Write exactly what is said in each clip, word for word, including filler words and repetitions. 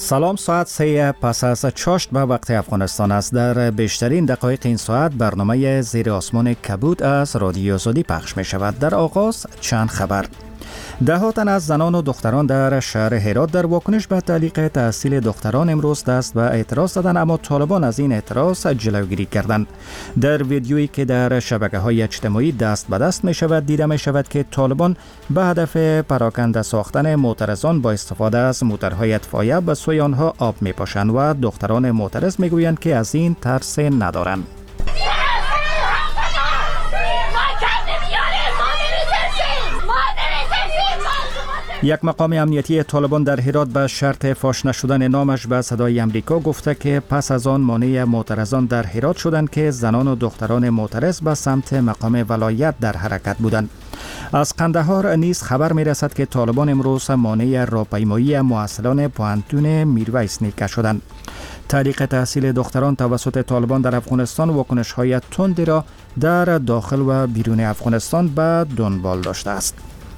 سلام، ساعت سه پس از چاشت به وقت افغانستان است. در بیشترین دقایق این ساعت برنامه زیر آسمان کبود از رادیو آزادی پخش می شود. در آغاز چند خبر. ده ها تن از زنان و دختران در شهر هرات در واکنش به تعلیق تحصیل دختران امروز دست به اعتراض زدند، اما طالبان از این اعتراض جلوگیری کردند. در ویدیویی که در شبکه‌های اجتماعی دست به دست می شود دیده می شود که طالبان به هدف پراکنده ساختن معترضان با استفاده از موترهای اطفائیه به سوی آنها آب می پاشند و دختران معترض می گویند که از این ترس ندارند. یک مقام امنیتی طالبان در هرات به شرط فاش نشدن نامش به صدای امریکا گفته که پس از آن مانع معترضان در هرات شدند که زنان و دختران معترض به سمت مقام ولایت در حرکت بودند. از قندهار نیز خبر می رسد که طالبان امروز مانع راهپیمایی محصلان پوهنتون میرویس نیکه شدند. تعلیق تحصیل دختران توسط طالبان در افغانستان واکنش‌های تندی را در داخل و بیرون افغانستان به دنبال داشته است.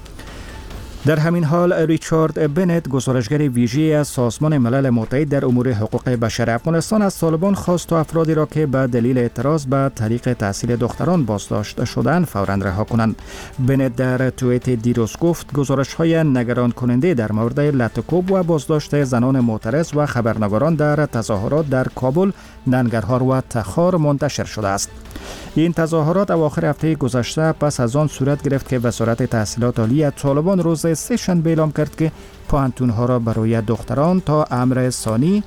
در همین حال ریچارد بنت، گزارشگر ویژه از سازمان ملل متحد در امور حقوق بشر افغانستان، از طالبان خواست تا افرادی را که به دلیل اعتراض به تعلیق تحصیل دختران بازداشت شدند فوراً رها کنند. بنت در توییت دیروز گفت گزارش‌های نگران کننده در مورد لطکوب و بازداشت زنان معترض و خبرنگاران در تظاهرات در کابل، ننگرهار و تخار منتشر شده است. این تظاهرات اواخر هفته گذشته پس از آن صورت گرفت که وزارت تحصیلات عالی طالبان روز سه شنبه اعلام کرد که پوهنتون‌ها را برای دختران تا امر ثانی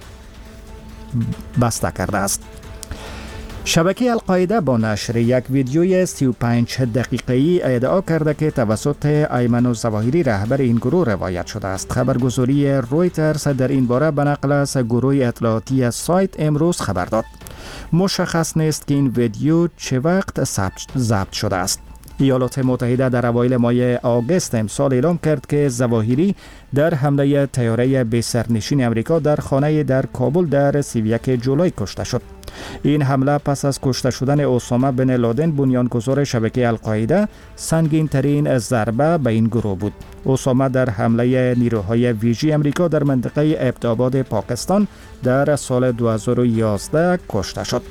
بسته کرده است. شبکه القاعده با نشر یک ویدیوی سی و پنج دقیقه‌ای ادعا کرده که توسط ایمن الظواهری رهبر این گروه روایت شده است. خبرگزاری رویترز در این باره به نقل از گروه اطلاعاتی سایت امروز خبر داد. مشخص نیست که این ویدیو چه وقت ضبط شده است. ایالات متحده در اوایل ماه آگوست امسال اعلام کرد که ظواهری در حمله طیاره بی سرنشین امریکا در خانه در کابل در سی و یک جولای کشته شد. این حمله پس از کشته شدن اسامه بن لادن، بنیانگذار شبکه القاعده، سنگین ترین ضربه به این گروه بود. اسامه در حمله نیروهای ویژه امریکا در منطقه ابت‌آباد پاکستان در سال دو هزار و یازده کشته شد.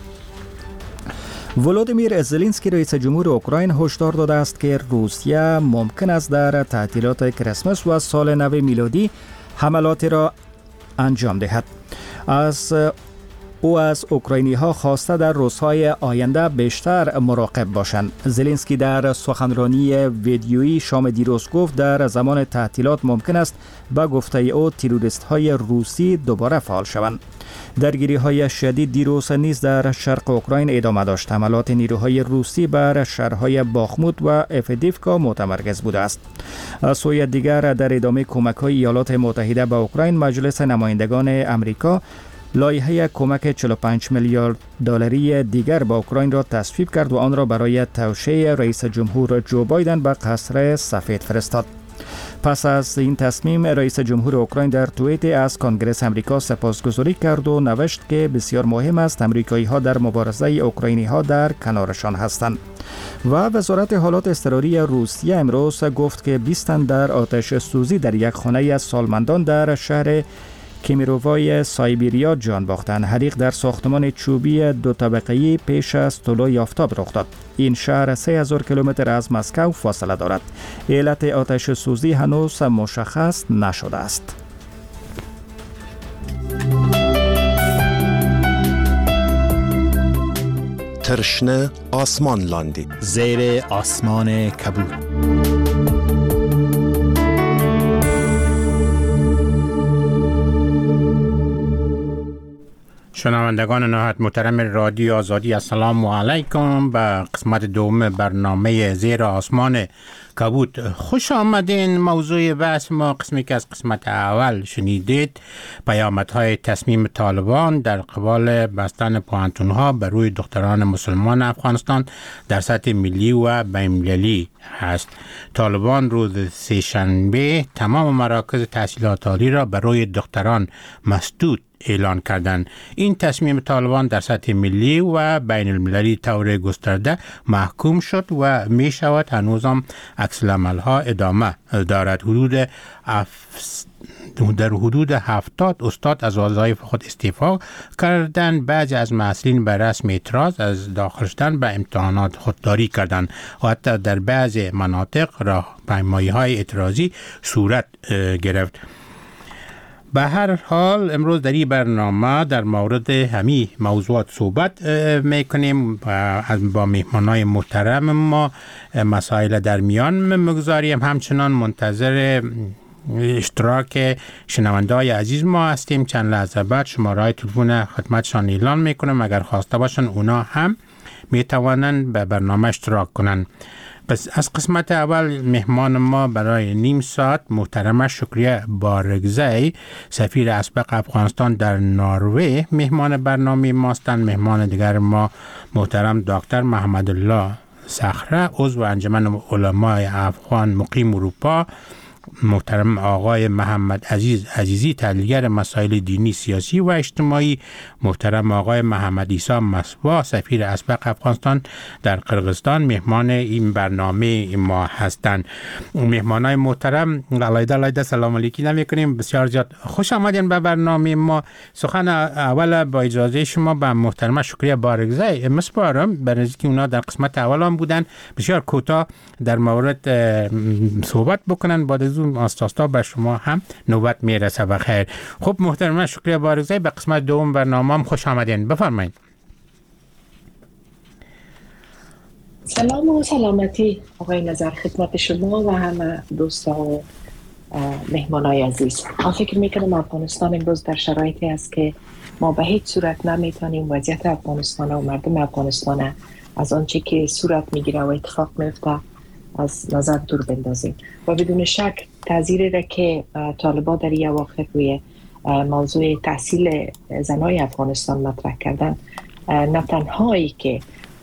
ولودیمیر زلنسکی رئیس جمهور اوکراین هشدار داده است که روسیه ممکن است در تعطیلات کریسمس و سال نو میلادی حملاتی را انجام دهد. از او از اوکراینی ها خواسته در روزهای آینده بیشتر مراقب باشند. زلنسکی در سخنرانی ویدیویی شام دیروز گفت در زمان تعطیلات ممکن است به گفته او تروریست های روسی دوباره فعال شوند. درگیری های شدید دیروز نیز در شرق اوکراین ادامه داشت. حملات نیروهای روسی بر شهرهای باخموت و افدیفکا متمرکز بوده است. از سوی دیگر در ادامه کمک های ایالات متحده به اوکراین، مجلس نمایندگان امریکا لایحه کمک چهل و پنج میلیارد دلاری دیگر به اوکراین را تصویب کرد و آن را برای توشیح رئیس جمهور جو بایدن به قصر سفید فرستاد. پس از این تصمیم، رئیس جمهور اوکراین در توییت از کنگره امریکا سپاسگزاری کرد و نوشت که بسیار مهم است امریکایی ها در مبارزه اوکراینی ها در کنارشان هستند. و وزارت حالات اضطراری روسیه امروز گفت که بیست تن در آتش سوزی در یک خانه از سالمندان در شهر کمیرووای سایبریا جان باختند. حریق در ساختمان چوبی دو طبقه‌ای پیش از طلوع آفتاب رخ داد. این شهر سه هزار کیلومتر از مسکو فاصله دارد. علت آتش سوزی هنوز مشخص نشده است. ترشنه آسمان لاندی زیر آسمان کبود. شنوندگان نهایت محترم رادیو آزادی، السلام علیکم. به قسمت دوم برنامه زیر آسمان کبود خوش آمدین. موضوع بحث ما قسمی که از قسمت اول شنیدید، پیامدهای تصمیم طالبان در قبال بستن پوهنتون‌ها بر روی دختران مسلمان افغانستان در سطح ملی و بین‌المللی هست. طالبان روز سه شنبه تمام مراکز تحصیلات عالی را بر روی دختران مسدود اعلان کردند. این تصمیم طالبان در سطح ملی و بین المللی طور گسترده محکوم شد و می شود هنوزم عکس العمل‌ها ادامه دارد. حدود اف... در حدود هفتاد استاد از وظایف خود استعفا کردند. بعضی از مسئولین به رسم اعتراض از داخل شدن به امتحانات خودداری کردند و حتی در بعضی مناطق راهپیمایی‌های اعتراضی صورت گرفت. به هر حال امروز در این برنامه در مورد همین موضوعات صحبت میکنیم و با مهمانای محترم ما مسائل در میان مگذاریم. همچنان منتظر اشتراک شنونده‌های عزیز ما هستیم. چند لحظه بعد شماره‌های تلفن خدمتشان اعلان میکنم. اگر خواسته باشن اونا هم میتوانند به برنامه اشتراک کنند. پس از قسمت اول مهمان ما برای نیم ساعت محترم شکریه بارگزی، سفیر اسبق افغانستان در نروژ مهمان برنامه ماستند. مهمان دیگر ما محترم دکتر محمد الله صخره، عضو انجمن علمای افغان مقیم اروپا. محترم آقای محمد عزیز عزیزی، تحلیلگر مسائل دینی، سیاسی و اجتماعی. محترم آقای محمد عیسی مصباح، سفیر اسبق افغانستان در قرقیزستان مهمان این برنامه ما هستند. مهمانای محترم علیده علیده سلام علیکی نمی‌کنیم. بسیار زیاد خوش آمدین به برنامه ما. سخن اول با اجازه شما به محترم شکریه بارگزی مسپارم، برای اینکه اونا در قسمت اول هم بودن بسیار کوتاه در مورد صحبت بکنن. بعد از اون آستاستا به شما هم نوبت میرسه. بخیر. خب محترم شکریه بارگزی، به قسمت دوم برنامه هم خوش آمدین. بفرمایید. سلام و سلامتی آقای نظر خدمت شما و همه دوستا و مهمانای عزیز. من فکر میکنم افغانستان امروز در شرایطی است که ما به هیچ صورت نمیتونیم وضعیت افغانستان و مردم افغانستان از آنچه که صورت میگیره و اتفاق میفته از نظر دور بندازیم و بدون شک تاثیری را که طالبان در این اواخر روی موضوع تحصیل زنای افغانستان مطرح کردن، نه تنهایی که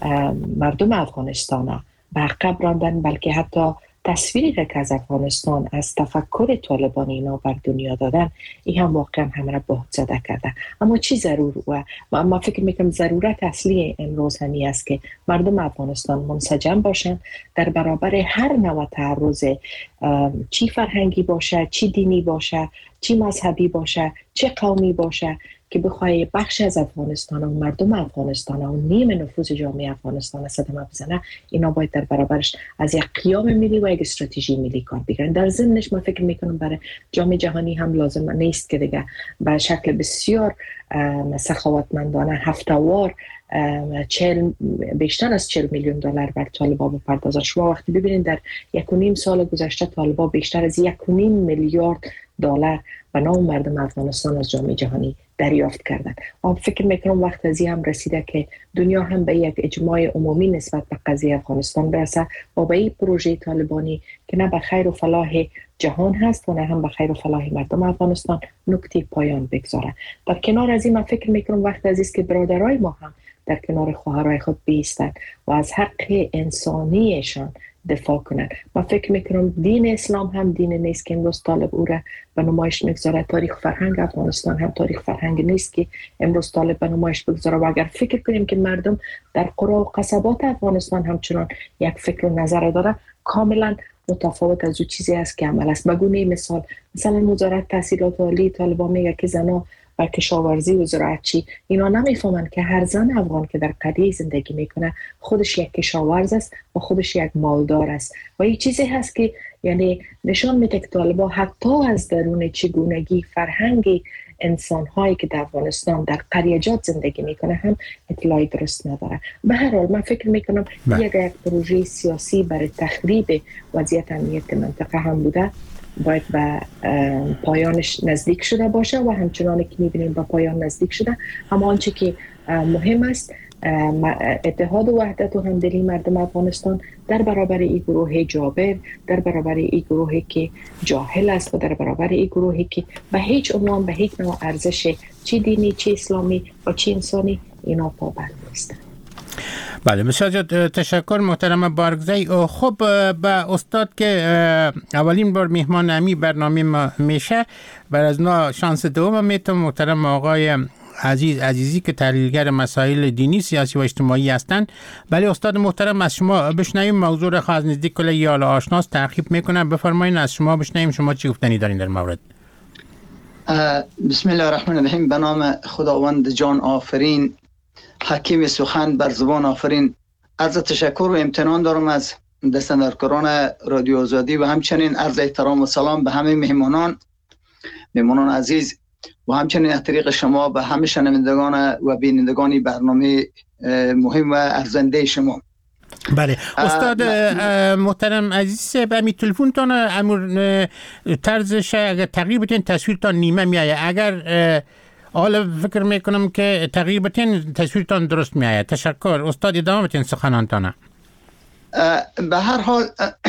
مردم افغانستان برقب راندن، بلکه حتی تصویری که از افغانستان از تفکر طالبان اینا بر دنیا دادن، این هم واقعا همه را بهت زده کرده. اما چی ضرور و ما فکر میکنم ضرورت اصلی امروز همی است که مردم افغانستان منسجم باشن در برابر هر نوع تعرض، چی فرهنگی باشه، چی دینی باشه، چی مذهبی باشه، چه قومی باشه، که بخواه بخش از افغانستان و مردم افغانستان و نیم نفوذ جامعه افغانستان صدمه بزنه، اینا باید در برابرش از یک قیام ملی و یک استراتژی ملی کار بگیرن. در ضمنش من فکر میکنم برای جامعه جهانی هم لازم نیست که دیگه به شکل بسیار سخاوتمندانه هفته‌وار چهل بیشتر از چهل میلیون دلار بر طالبان بپردازن. شما وقتی ببینید در یک و نیم سال گذشته طالبان بیشتر از یک و نیم میلیارد دلار به نام مردم افغانستان از جامعه جهانی دریافت کردن. من فکر میکنم وقت از این هم رسیده که دنیا هم به یک اجماع عمومی نسبت به قضیه افغانستان برسه و به این پروژه طالبانی که نه به خیر و فلاح جهان هست و نه هم به خیر و فلاح مردم افغانستان نقطه پایان بگذاره. در کنار از این من فکر میکنم وقت از است که برادرای ما هم در کنار خواهرای خود بیستن و از حق انسانیشان دفاع کنند. من فکر میکنم دین اسلام هم دین نیست که امروز طالب او را به نمایش میگذاره. تاریخ فرهنگ افغانستان هم تاریخ فرهنگ نیست که امروز طالب به نمایش بگذاره. و اگر فکر کنیم که مردم در قرى و قصبات افغانستان همچنان یک فکر و نظر داره، کاملا متفاوت از اون چیزی است که عمل است. بگونه مثال مثلا وزارت تحصیلات عالی طالبان میگه که زنا و کشاورزی و زراعتچی، اینا نمیفهمن که هر زن افغان که در قریه زندگی میکنه خودش یک کشاورز است و خودش یک مالدار است. و این چیزی هست که یعنی نشان میده که طالبان حتی از درون چگونگی فرهنگی انسان‌هایی که در افغانستان در قریه‌جات زندگی میکنه هم اطلاعی درست نداره. به هر حال من فکر میکنم یک یک پروژه سیاسی برای تخریب وضعیت امنیت منطقه هم بوده، باید به پایانش نزدیک شده باشه و همچنان که میبینیم به پایان نزدیک شده. اما آنچه که مهم است اتحاد و وحدت و همدلی مردم افغانستان در برابر این گروه جابر، در برابر این گروهی که جاهل است و در برابر این گروهی که به هیچ عنوان به هیچ نوع ارزش چی دینی، چی اسلامی و چی انسانی اینا پابند نیستند. بله بسیار زیاد تشکر محترم بارگزی. خب با استاد که اولین بار میهمان امی برنامه ما میشه، بر از نا شانس دوم میتون محترم آقای عزیز عزیزی که تحلیلگر مسائل دینی، سیاسی و اجتماعی هستند. ولی استاد محترم از شما بشنویم موضوع را از نزدیک کل یال آشناس تعقیب میکنم. بفرمایید از شما بشنویم شما چی گفتنی دارین در مورد. بسم الله الرحمن الرحیم. به نام خداوند جان آفرین، حکیم سخن بر زبان آفرین. عرض تشکر و امتنان دارم از دستاندرکاران رادیو آزادی و همچنین عرض احترام و سلام به همه مهمانان مهمانان عزیز و همچنین از طریق شما به همه شنوندگان و بینندگان برنامه مهم و ارزنده شما. بله استاد محترم عزیز، به می تلفن تان امور طرزش اگر تغییر بتین تصویرتان نیمه میایه، اگر حالا فکر میکنم که تغییر بتین تصویرتان درست میایه. تشکر استاد، ادامه بتین سخنانتان. به هر حال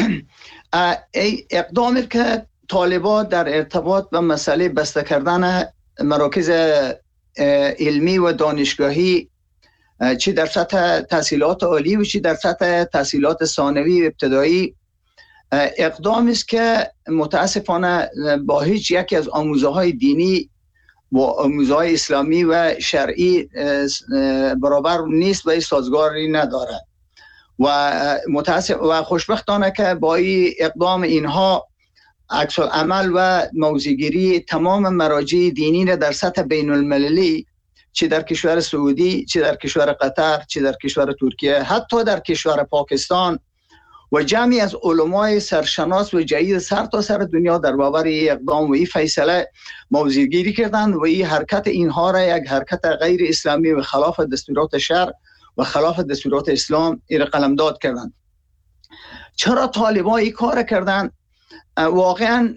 اقدامی که طالبان در ارتباط به مسئله بسته کردن مراکز علمی و دانشگاهی چی در سطح تحصیلات عالی و چی در سطح تحصیلات ثانوی و ابتدایی، اقدامی است که متاسفانه با هیچ یکی از آموزه‌های دینی و آموزه‌های اسلامی و شرعی برابر نیست و سازگاری ندارد و متاسف و خوشبختانه که با این اقدام اینها عکس العمل و موضع‌گیری تمام مراجع دینی را در سطح بین المللی، چه در کشور سعودی، چه در کشور قطر، چه در کشور ترکیه، حتی در کشور پاکستان و جمعی از علمای سرشناس و جدید سر تا سر دنیا در برابر این اقدام و این فیصله موضع‌گیری کردند و این حرکت اینها را یک حرکت غیر اسلامی و خلاف دستورات شرع و خلاف دستورات اسلام این قلمداد کردند. چرا طالبان این کار کردند؟ واقعا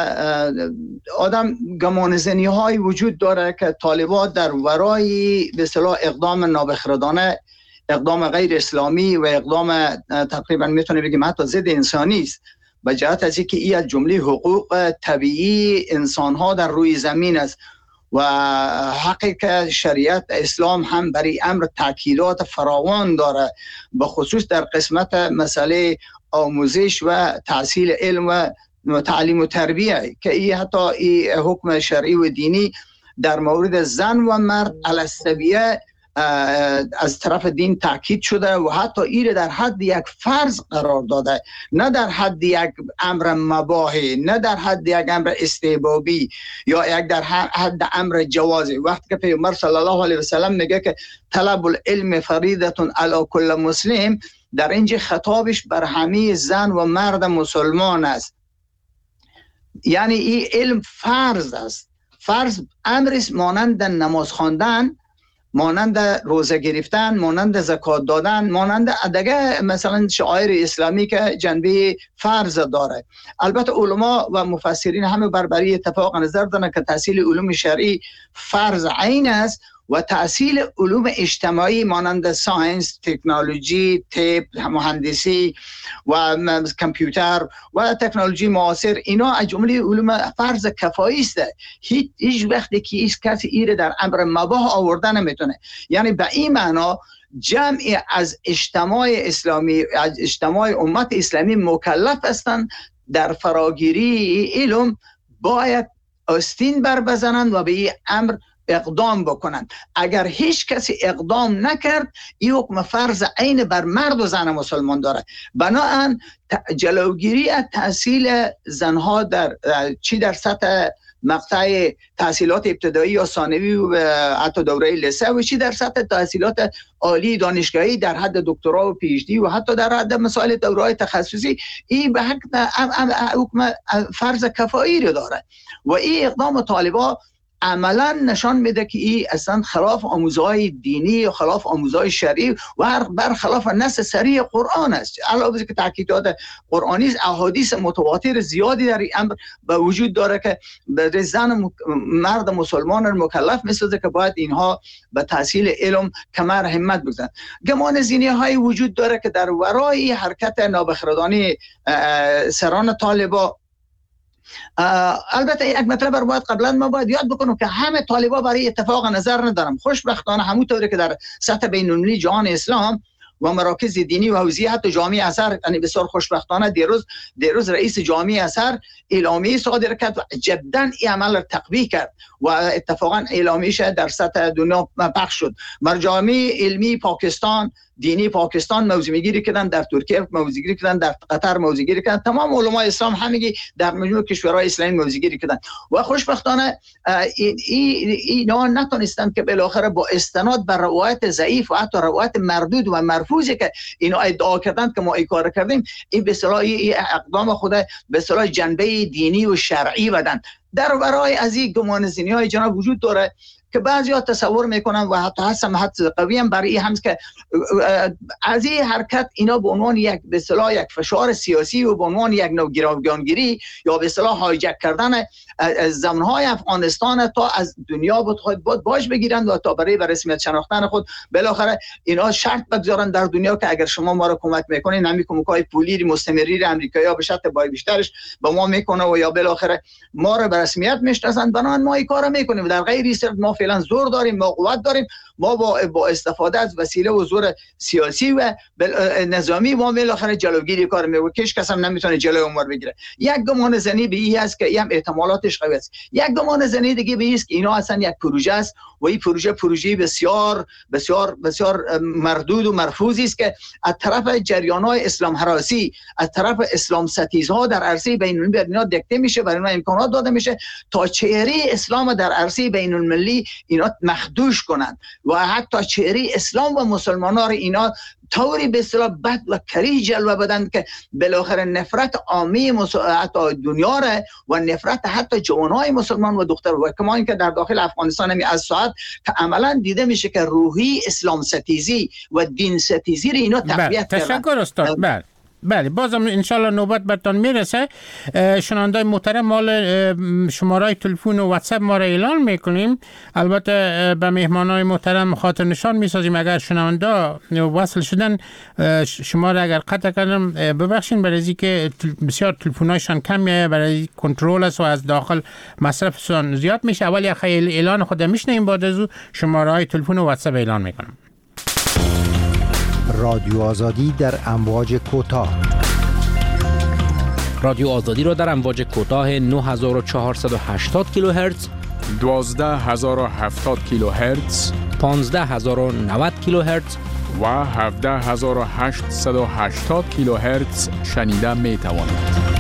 آدم گمانه‌زنی های وجود داره که طالبان در ورای به اصطلاح اقدام نابخردانه، اقدام غیر اسلامی و اقدام تقریبا میتونه بگیم حتی ضد انسانی است، به جهت از اینکه این از جمله حقوق طبیعی انسان ها در روی زمین است و حقی که شریعت اسلام هم برای امر تاکیدات فراوان داره، به خصوص در قسمت مسئله آموزش و تحصیل علم و تعلیم و تربیه که این حتی این حکم شرعی و دینی در مورد زن و مرد علی السویه از طرف دین تاکید شده و حتی این در حد یک فرض قرار داده، نه در حد یک امر مباح، نه در حد یک امر استحبابی یا یک در حد امر جوازی. وقتی که پیامبر صلی الله علیه و سلم میگه که طلب العلم فریضه علی کل مسلم، در اینجا خطابش بر همه زن و مرد مسلمان است، یعنی این علم فرض است. فرض امر است مانند نماز خواندن، مانند روزه گرفتن، مانند زکات دادن، مانند دیگه مثلا شعائر اسلامی که جنبه فرض داره. البته علما و مفسرین همه بر بری اتفاق نظر دارن که تحصیل علوم شرعی فرض عین است و تحصیل علوم اجتماعی مانند ساینس، تکنولوژی، طب، مهندسی و کامپیوتر و تکنولوژی معاصر، اینا از جمله علوم فرض کفایی است. هیچ هیچ وقتی که هیچ کسی ایره در امر مباح آوردن نمیتونه. یعنی به این معنا جمعی از اجتماع اسلامی، از اجتماع امت اسلامی مکلف هستند در فراگیری علم باید آستین بر بزنند و به این امر اقدام بکنند. اگر هیچ کسی اقدام نکرد، این حکم فرض عین بر مرد و زن مسلمان داره. بنابراین جلوگیری از تحصیل زنها در چی در سطح مقطع تحصیلات ابتدایی یا ثانوی و حتی دوره لیسه و چی در سطح تحصیلات عالی دانشگاهی در حد دکترا و پی اچ دی و حتی در حد مسائل دوره‌های تخصصی، این به حق حکم فرض کفایی رو داره و این اقدام طالبان عملا نشان میده که این اصلا خلاف آموزهای دینی و خلاف آموزهای شرعی و برخلاف نص صریح قرآن است. علاوه که تاکیدات قرآنی است، احادیث متواتر زیادی در این امر به وجود داره که به زن مرد مسلمان رو مکلف میسازه که باید اینها به تحصیل علم کمر همت بگذارن. گمان زینی های وجود داره که در ورای حرکت نابخردانه سران طالبان. البته یک مطلب رو باید قبلا ما باید یاد بکنم که همه طالبان برای اتفاق نظر ندارم. خوشبختانه همونطوری که در سطح بین‌المللی جهان اسلام و مراکز دینی و حوزه حتی جامعه اثر، یعنی بسیار خوشبختانه دیروز دیروز رئیس جامعه اثر اعلامیه صادر کرد و جدا این عمل را تقویه کرد و اتفاقا اعلامیه‌اش در سطح دنیا پخش شد. مرجع علمی پاکستان، دینی پاکستان موضوع میگیری کردن، در ترکیه موضوع گیری کردن، در قطر موضوع گیری کردن، تمام علمای اسلام همگی در مجموع کشورهای اسلامی موضوع گیری کردن و خوشبختانه اینا نتونستند که بالاخره با استناد بر روایت ضعیف و حتی روایت مردود و مرفوضی که اینا ادعا کردند که ما این کار کردیم، این به اصطلاح اقدام خود به اصطلاح جنبه دینی و شرعی بدن. در برای از این گمانه‌زنی‌های جناب وجود داره که بعضی‌ها تصور میکنن و حتی هستم حتی قوی هم برای هم که از این حرکت اینا به عنوان یک به اصطلاح یک فشار سیاسی و به عنوان یک نوع گروگانگیری یا به اصطلاح هایجک کردن زمین‌های افغانستان تا از دنیا بود خود بود باش بگیرند و تا برای رسمیت شناختن خود بالاخره اینا شرط بگذارن در دنیا که اگر شما ما رو کمک میکنین همین کمک‌های پولی مستمری آمریکایی‌ها به شرط بای بیشترش به ما میکنه و یا بالاخره ما رو به رسمیت میشناسن، بنابراین ما این کارو میکنیم. در غیر این صورت ما فعلا زور داریم، ما قوت داریم، ما با با استفاده از وسیله و زور سیاسی و نظامی ما بالاخره جلوگیری کار میکنیم. کش کس هم نمیتونه جلوی عمر بگیره. یک گمان زنی به این است که این احتمالاتش قوی است. یک گمان زنی دیگه به این است که اینا اصلا یک پروژه است و این پروژه پروژه بسیار بسیار بسیار مردود و مرفوضی است که از طرف جریان‌های اسلام هراسی، از طرف اسلام ستیزها در عرصه بین‌المللی اینا دکته میشه، برای اینا امکانات داده میشه تا چهره اسلام در عرصه بین‌المللی اینا مخدوش کنند و حتی چهره اسلام و مسلمانان را اینا طوری به اصطلاح بد و کریه جلوه بدن که بالاخره نفرت عامی حتی دنیا را و نفرت حتی جوانای مسلمان و دختر و کما اینکه در داخل افغانستان هم از ساعت که عملا دیده میشه که روحی اسلام ستیزی و دین ستیزی را اینا تقویت کردن. تشکر استاد. بله بله بازم انشالله نوبت برتان میرسه. شنوندای محترم مال شماره تلفن و واتساپ ما را اعلان میکنیم. البته به مهمانای محترم خاطر نشان میسازیم اگر شنونده وصل شدن شماره اگر قطع کردم ببخشین، برای از که بسیار تلفنایشان کم میایه، برای کنترل است و از داخل مصرفشان زیاد میشه. اولی خیلی اعلان خود میشنیم، بعد از او شماره های تلفن و واتساپ اعلان میکنم. رادیو آزادی در امواج کوتاه. رادیو آزادی را در امواج کوتاه نه هزار و چهارصد و هشتاد کیلوهرتز، دوازده هزار و هفتاد کیلوهرتز، پانزده هزار و نود کیلوهرتز و هفده هزار و هشتصد و هشتاد کیلوهرتز شنیده می توانید.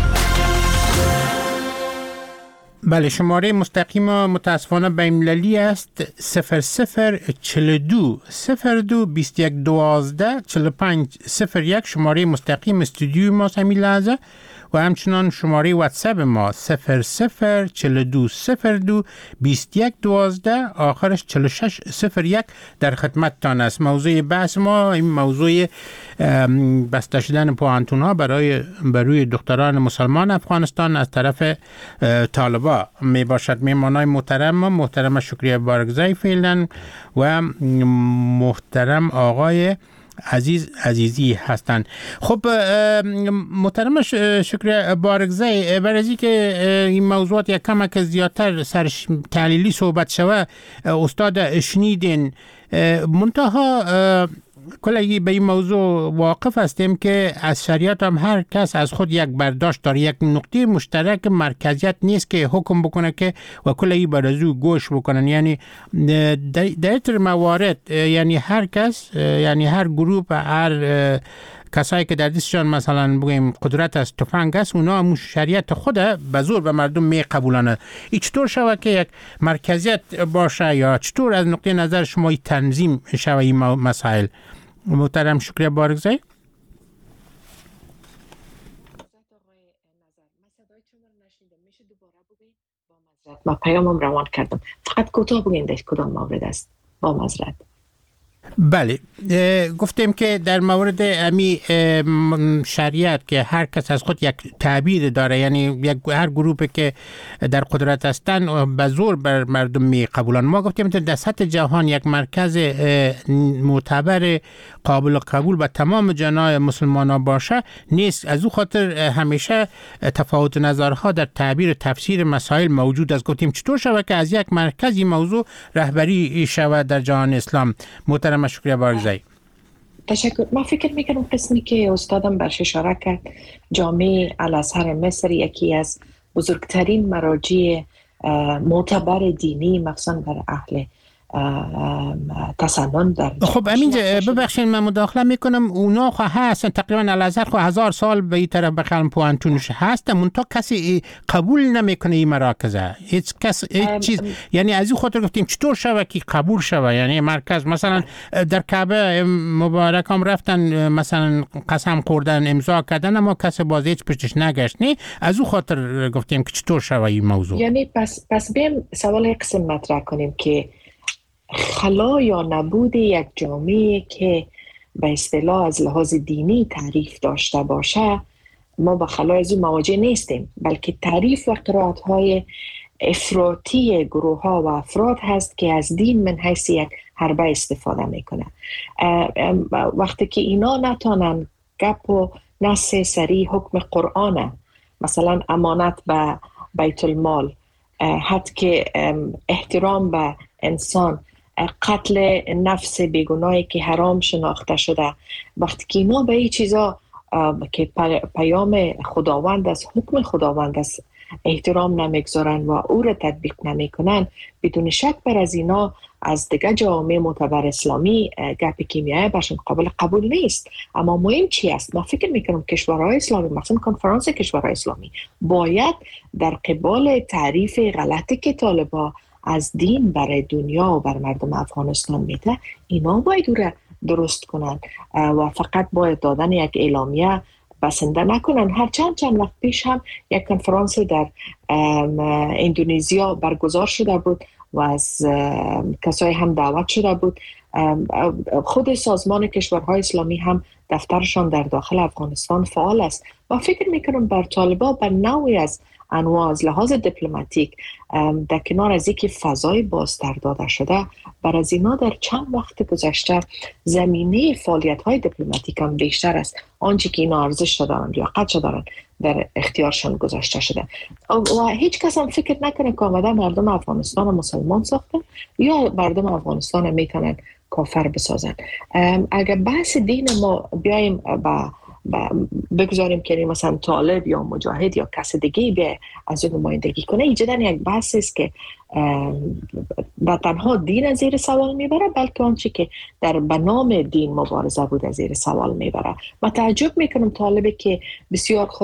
بله، شماره مستقیم متاسفانه بین‌المللی است صفر صفر چهل و دو صفر دو بیست و یک دوازده چهل و پنج صفر یک شماره مستقیم استودیوی ما همین لحظه و همچنان شماره واتساپ ما صفر صفر چهل و دو صفر دو بیست و یک دوازده آخرش چهل و شش صفر یک در خدمتتان است. موضوع بحث ما این موضوع بسته شدن پوهنتون ها برای بروی دختران مسلمان افغانستان از طرف طالبا می باشد. میمانای محترم ما محترم شکریه بارگزای فعلا و محترم آقای عزیز عزیزی هستند. خب محترم شکریه بارگزای، برای که این موضوعات یک کم که زیادتر سرش تحلیلی صحبت شوه استاد شنیدین، منتها کلگی به این موضوع واقف هستیم که از شریعت هم هر کس از خود یک برداشت داره، یک نقطه مشترک مرکزیت نیست که حکم بکنه که و کلگی بر از او گوش بکنن. یعنی در این موارد یعنی هر کس، یعنی هر گروه و هر کسایی که در دستشان مثلا بگیم قدرت از تفنگ است، اونا هم شریعت خود به زور به مردم می قبولانه. این چطور شوه که یک مرکزیت باشه یا چطور از نقطه نظر شما تنظیم شوه این مسائل؟ محترم شکریه بارگزای. ما پیامم روان کردم، فقط کوتاه بگین در کدام مورد است با معذرت. بله، گفتیم که در مورد امی شریعت که هر کس از خود یک تعبیر داره، یعنی یک هر گروهی که در قدرت هستن به زور بر مردم می قبولن. ما گفتیم که در سطح جهان یک مرکز معتبر قابل قبول به تمام جنای مسلمان ها باشه نیست. از او خاطر همیشه تفاوت نظرها در تعبیر و تفسیر مسائل موجود است. گفتیم چطور شود که از یک مرکزی موضوع رهبری شود در جهان اسلام؟ محترم شکریه بارگزایی. تشکر. من فکر میکنم قسمی که استادم برش اشاره کرد، جامعه الازهر مصر یکی از بزرگترین مراجع معتبر دینی مخصوصا در اهل تسنن در خب همینجا ببخشید من مداخله میکنم، اونا خو هستن تقریبا الازهر خو هزار سال به این طرف بخلم پوانتونش هست، منتها کسی قبول نمیکنه این مراکزه، هیچ کس هیچ چیز. یعنی از این خاطر گفتیم چطور شوه که قبول شوه، یعنی مرکز مثلا در کعبه مبارک هم رفتن مثلا قسم خوردن امضا کردن اما کسی باز هیچ پشتش نگشت، نه از اون خاطر گفتیم که چطور شوه این موضوع. یعنی پس پس بیم سوال قسم مطرح کنیم که خلا یا نبود یک جامعه که به اصطلاح از لحاظ دینی تعریف داشته باشه، ما با خلا از اون مواجه نیستیم، بلکه تعریف و قرائت‌های افراطی گروه ها و افراد هست که از دین من حیث یک حربه استفاده میکنه. وقتی که اینا نتانن گپ و نص صریح حکم قرآن، مثلا امانت به بیت المال، حتی که احترام به انسان، قتل نفس بیگناهی که حرام شناخته شده، وقتی که اینا به این چیزا که پیام خداوند است، حکم خداوند است احترام نمیگذارن و او را تطبیق نمیکنن، بدون شک بر از اینا از دیگه جامعه معتبر اسلامی گپی که میایه برشون قابل قبول نیست. اما مهم چی است؟ ما فکر میکنم کشورهای اسلامی، مثلا کنفرانس کشورهای اسلامی، باید در قبال تعریف غلطی که طالبان از دین برای دنیا و بر مردم افغانستان میده، اینا باید او را درست کنن و فقط باید دادن یک اعلامیه بسنده نکنن. هر چند چند وقت پیش هم یک کنفرانس در اندونزیا برگزار شده بود و از کسای هم دعوت شده بود. خود سازمان کشورهای اسلامی هم دفترشان در داخل افغانستان فعال است و فکر میکنم بر طالبان بر نوعی از انواع از لحاظ دیپلماتیک در کنار از اینکه فضای بازتر داده شده، بر از اینا در چند وقت گذشته زمینه فعالیت های دیپلماتیک هم بیشتر است. آنچه که اینا ارزش دارن یا قدر دارن در اختیارشان گذاشته شده و هیچ کس هم فکر نکنه که آمده مردم افغانستان مسلمان ساختن یا مردم افغانستان میتونن کافر بسازن. اگر بحث دین ما بیایم با بگذاریم که مثلا طالب یا مجاهد یا کس دیگه به از اون نمایندگی کنه، ایجادا یک بحث است که با تنها دین از زیر سوال میبره، بلکه آنچه که در بنام دین مبارزه بود از زیر سوال میبره. من تعجب میکنم طالبی که بسیار خود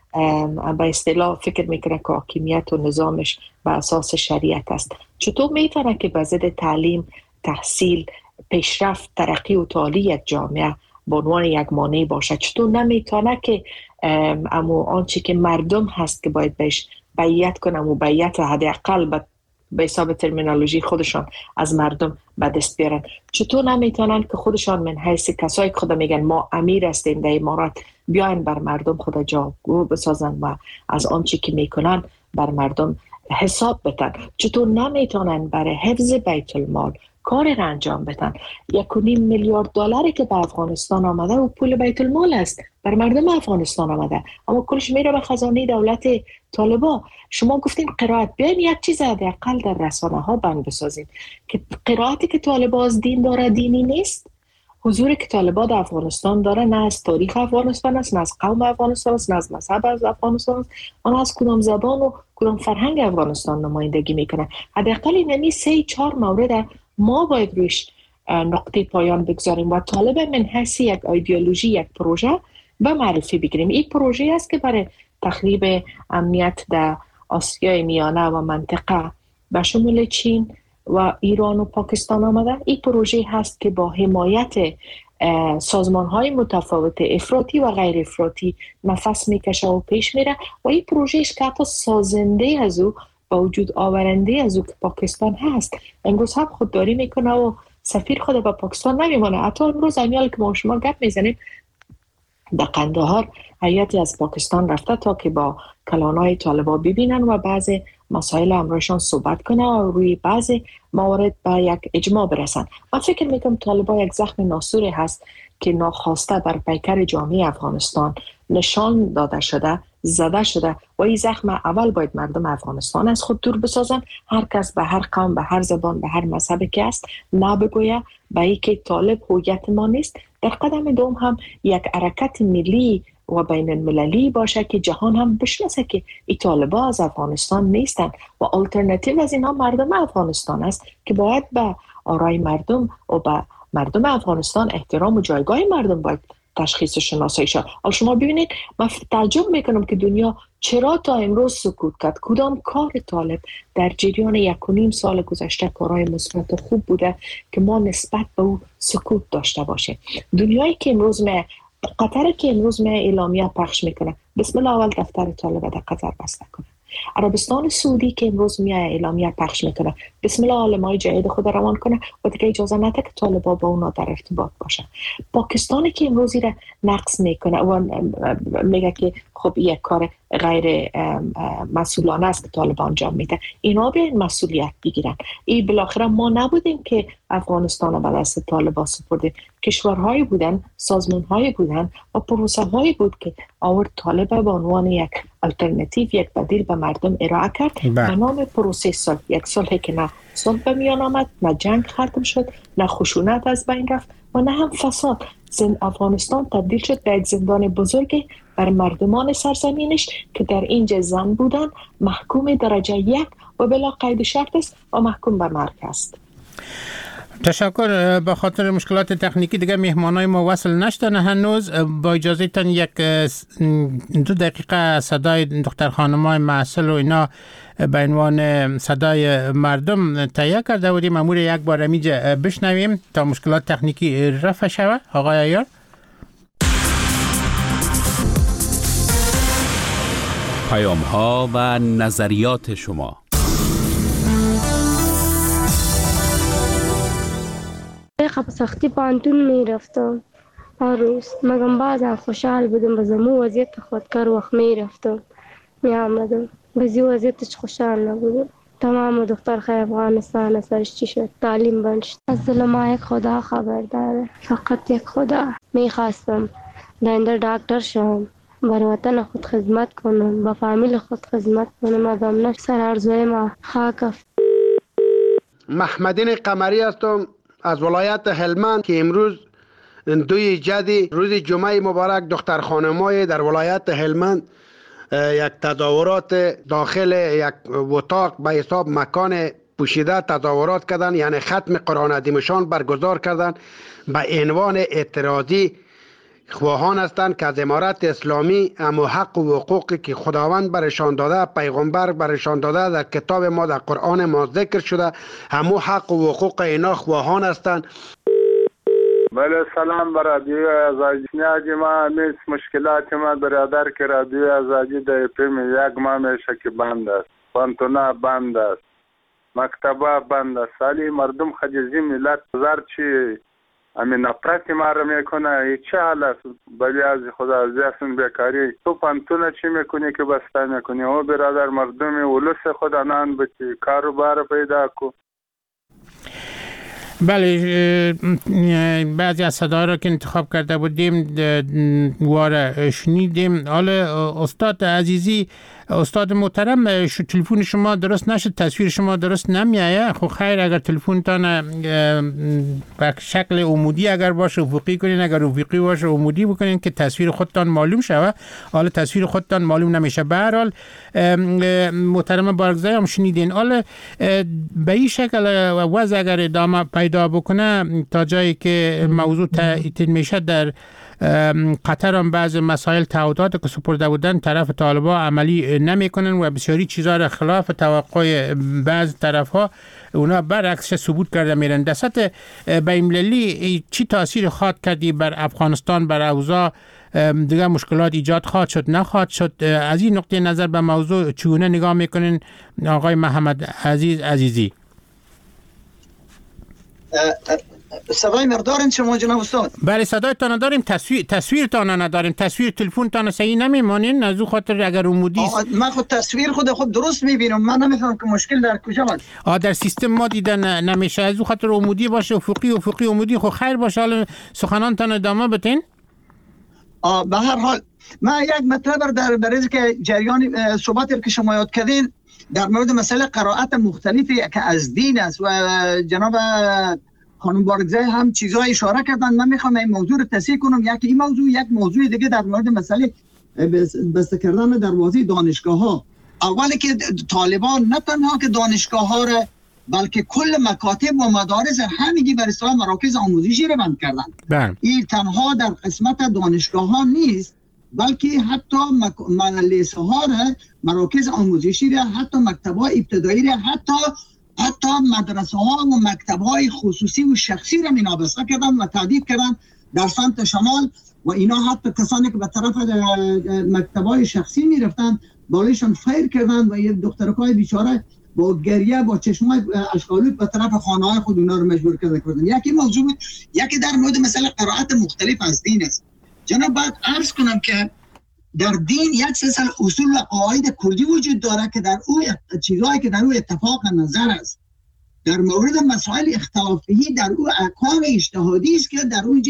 به اصطلاح فکر میکنه که حاکمیت و نظامش به اساس شریعت است، چطور میتونه که به ضد تعلیم، تحصیل، پیشرفت، ترقی و تعالی یک جامعه به عنوان یک مانع باشه؟ چطور نمیتونه که اما آنچه که مردم هست که باید بهش بیعت کنن و بیعت حداقل به حساب ترمینولوژی خودشان از مردم به دست بیارن، چطور نمیتونن که خودشان من حیث کسایی که خدا میگن ما امیر هستیم در امارات بیاین بر مردم خدا جاگو بسازن و از آنچه که میکنن بر مردم حساب بدن؟ چطور نمیتونن برای حفظ بیت المال کار را انجام بدن؟ یک و نیم میلیارد دلاری که به افغانستان آمده و پول بیت المال است، بر مردم افغانستان آمده، اما کلش میره به خزانه دولت طالبان. شما گفتین قرائت، بیاین یک چیز حداقل در رسانه ها بند بسازین که قرائتی که طالبان از دین داره دینی نیست. حضوری که طالبان در افغانستان داره نه از تاریخ افغانستان است، نه از قوم افغانستان است، نه از مذهب از افغانستان است، آن از کدام زبان و کدام فرهنگ افغانستان نمایندگی میکنه. حداقل این سه چهار مورد ما باید روش نقطه پایان بگذاریم و طالب من حیث یک ایدئولوژی، یک پروژه به معرفی بگیریم. این پروژه است که برای تخریب امنیت در آسیای میانه و منطقه به شمول چین و ایران و پاکستان آمده. این پروژه هست که با حمایت سازمان‌های متفاوت افراطی و غیر افراطی نفس میکشه و پیش میره و این پروژه است که حتی سازنده از او با وجود آورنده از او که پاکستان هست امروز هم خودداری میکنه و سفیر خود به پاکستان نمیمانه. حتی امروز امیال که ما شما گپ میزنیم در قندهار هیئتی از پاکستان رفته تا که با کلانای طالبان ببینن و بعضی مسائل امروزشان صحبت کنه و روی بعضی موارد به یک اجماع برسن. من فکر میکنم طالبان یک زخم ناسوری هست که ناخواسته بر پیکر جامعه افغانستان نشان داده شده، زده شده و این زخم اول باید مردم افغانستان از خود دور بسازن. هر کس به هر قوم، به هر زبان، به هر مذهبی که است نبگویه به این که طالب هویت ما نیست، در قدم دوم هم یک حرکت ملی و بین المللی باشه که جهان هم بشناسه که این طالبان از افغانستان نیستن و آلترناتیو از اینا مردم افغانستان است که باید به آرای مردم و به مردم افغانستان احترام و جایگاه مردم باید تشخیص شناسایی شد. حالا شما ببینید من تعجب میکنم که دنیا چرا تا امروز سکوت کرد. کدام کار طالب در جریان یک و نیم سال گذشته کارهای مثبت خوب بوده که ما نسبت به او سکوت داشته باشیم. دنیایی که امروز می قطر که امروز می اعلامیه پخش میکنه، بسم الله اول دفتر طالب در قطر بسته کنه. عربستان سعودی که امروز می اعلامیه پخش میکنه، بسم الله عالمای جدید خود روان کنه و دیگه اجازه نده که طالبا با اونا در ارتباط باشه. پاکستانی که امروز را نقص میکنه و میگه که خب یک کار غیر مسئولانه است که طالبان انجام میده، اینا بیاین مسئولیت بگیرن. این بالاخره ما نبودیم که افغانستان به دست طالبان سپردیم، کشورهایی بودن، سازمانهایی بودن و پروسه هایی بود که آورد طالب به عنوان یک الटरनेटिव، یک بدیل به مردم ارائه کرد به نام پروسه صلح. یک صلحی که نه صلح به میان آمد، نه جنگ ختم شد، نه خشونت از بین رفت و نه هم فساد. زن افغانستان تبدیل شد به یک زندان بزرگی بر مردمان سرزمینش که در اینجا زن بودن، محکوم درجه یک و بلا قید شرط است و محکوم به مرگ است. تشکر. به خاطر مشکلات تکنیکی دیگه مهمانای ما وصل نشدن هنوز. با اجازه تان یک دو دقیقه صدای دختر خانمای معسل و اینا به عنوان صدای مردم تهیه کرده بودیم، امور یک بار امیجا بشنویم تا مشکلات تکنیکی رفع شود. آقای عیار. پیام ها و نظریات شما. خب سختی پانتون می رفتم هر روز، مگم بعضا خوشحال بودم بزمو وضعیت خودکار وقت می رفتم می آمدم، بزی وضعیتش خوشحال نبودم. تمام دختر خیلی افغانستان سرش چی شد، تعلیم بند شد. از ظلم یک خدا خبر داره، فقط یک خدا. می خواستم داینده دکتر شم، بر وطن خود خدمت کنم، با فامیل خود خدمت کنم، مگم نشد. سر ارزوی ما خاک. محمدین قمری هستم از ولایت هلمند که امروز دوی جدی روز جمعه مبارک دختر خانمای در ولایت هلمند یک تظاهرات داخل یک اتاق به حساب مکان پوشیده تظاهرات کردن، یعنی ختم قرآن عظیمشان برگزار کردن به عنوان اعتراضی. خواهان هستند که از امارت اسلامی همو حق و حقوقی که خداوند برشان داده، پیغمبر برشان داده، در کتاب ما در قرآن ما ذکر شده، همو حق و حقوق اینا خواهان هستند. بله سلام بر رادیو آزادی. نیازی ما همیش مشکلات ما برادر که رادیو آزادی در پیم یک ماه میشه که بند است، پانتونا بند است، مکتبه بند است. سالی مردم خجزی ملت زار چی همین نفرتی ما رو میکنه. ای چه حال است؟ بلی از خدا ازیاسون بیکاری تو پانتونه چی میکنی که بسته میکنی؟ او برادر مردمی ولوس خود انان بچی کاروبار پیدا کو. بله، بعضی از صداها را که انتخاب کرده بودیم واره شنیدیم. حالا استاد عزیزی، استاد محترم، تلفن شما درست نشد، تصویر شما درست نمیایه. خب خیر، اگر تلفنتان به شکل عمودی اگر باشه افقی کنین، اگر افقی باشه عمودی بکنین که تصویر خودتان معلوم شود. حالا تصویر خودتان معلوم نمیشه. به هر حال محترم بارگزای هم شنیدین. حالا به این شکل وضع اگر ادامه پیدا بکنه تا جایی که موضوع تایید میشه، در قطر هم بعض مسائل تعهدات که سپرده بودن طرف طالبان عملی نمیکنن و بسیاری چیزا را خلاف توقع بعض طرف ها اونا برعکسش ثبوت کرده میرن. در سطح بین‌المللی چی تاثیر خواهد کردی بر افغانستان، بر اوضاع دیگه مشکلات ایجاد خواهد شد نخواهد شد؟ از این نقطه نظر به موضوع چگونه نگاه میکنین آقای محمد عزیز عزیزی؟ صدای مردارین شما جناب استاد؟ بله صدای تان داریم، تصویر تصویر تان نداریم، تصویر تلفن تان صحیح نمیمونین. از او خاطر اگر عمودی من خود تصویر خود خود درست میبینم، من نمیفهمم که مشکل در کجا است. آ در سیستم ما دیدن نمیشه، از او خاطر عمودی باشه، افقی افقی عمودی. خب خیر باشه، حالا سخنان تان ادامه بدین. آ به هر حال من یک مطلب در برای که جریان صحبتی که شما یاد کردین در مورد مسئله قرائت مختلفی که از دین است و جناب خانم بارگزای هم چیزای اشاره کردن. من میخوام این موضوع رو تصحیح کنم. یکی این موضوع، یک موضوع دیگه در مورد مسئله بسته کردن دروازه دانشگاه ها. اولی که طالبان نه تنها که دانشگاه ها را بلکه کل مکاتب و مدارس همگی بر اصطلاح مراکز آموزشی را بند کردن. بله. این تنها در قسمت دانشگاه ها نیست، بلکه حتی لیسه ها را، مراکز آموزشی را، حتی مکتب‌های ابتدایی را، حتی حتی مدرسه ها و مکتب های خصوصی و شخصی را منابسته کردن و تعدید کردن در سمت شمال. و اینا حتی کسانی که به طرف مکتب های شخصی می رفتن بالایشان فیر کردن و یه دخترکای بیچاره با گریه با چشمای اشکالود به طرف خانه های خود اونا رو مجبور کردن. یکی موضوع بود، یکی در مورد مثلا قرائت مختلف از دین است. جناب باید عرض کنم که در دین یک سلسله اصول و قواعد کلی وجود داره که در او چیزایی که در او اتفاق نظر است، در مورد مسائل اختلافی در او احکام اجتهادی است که در اونجا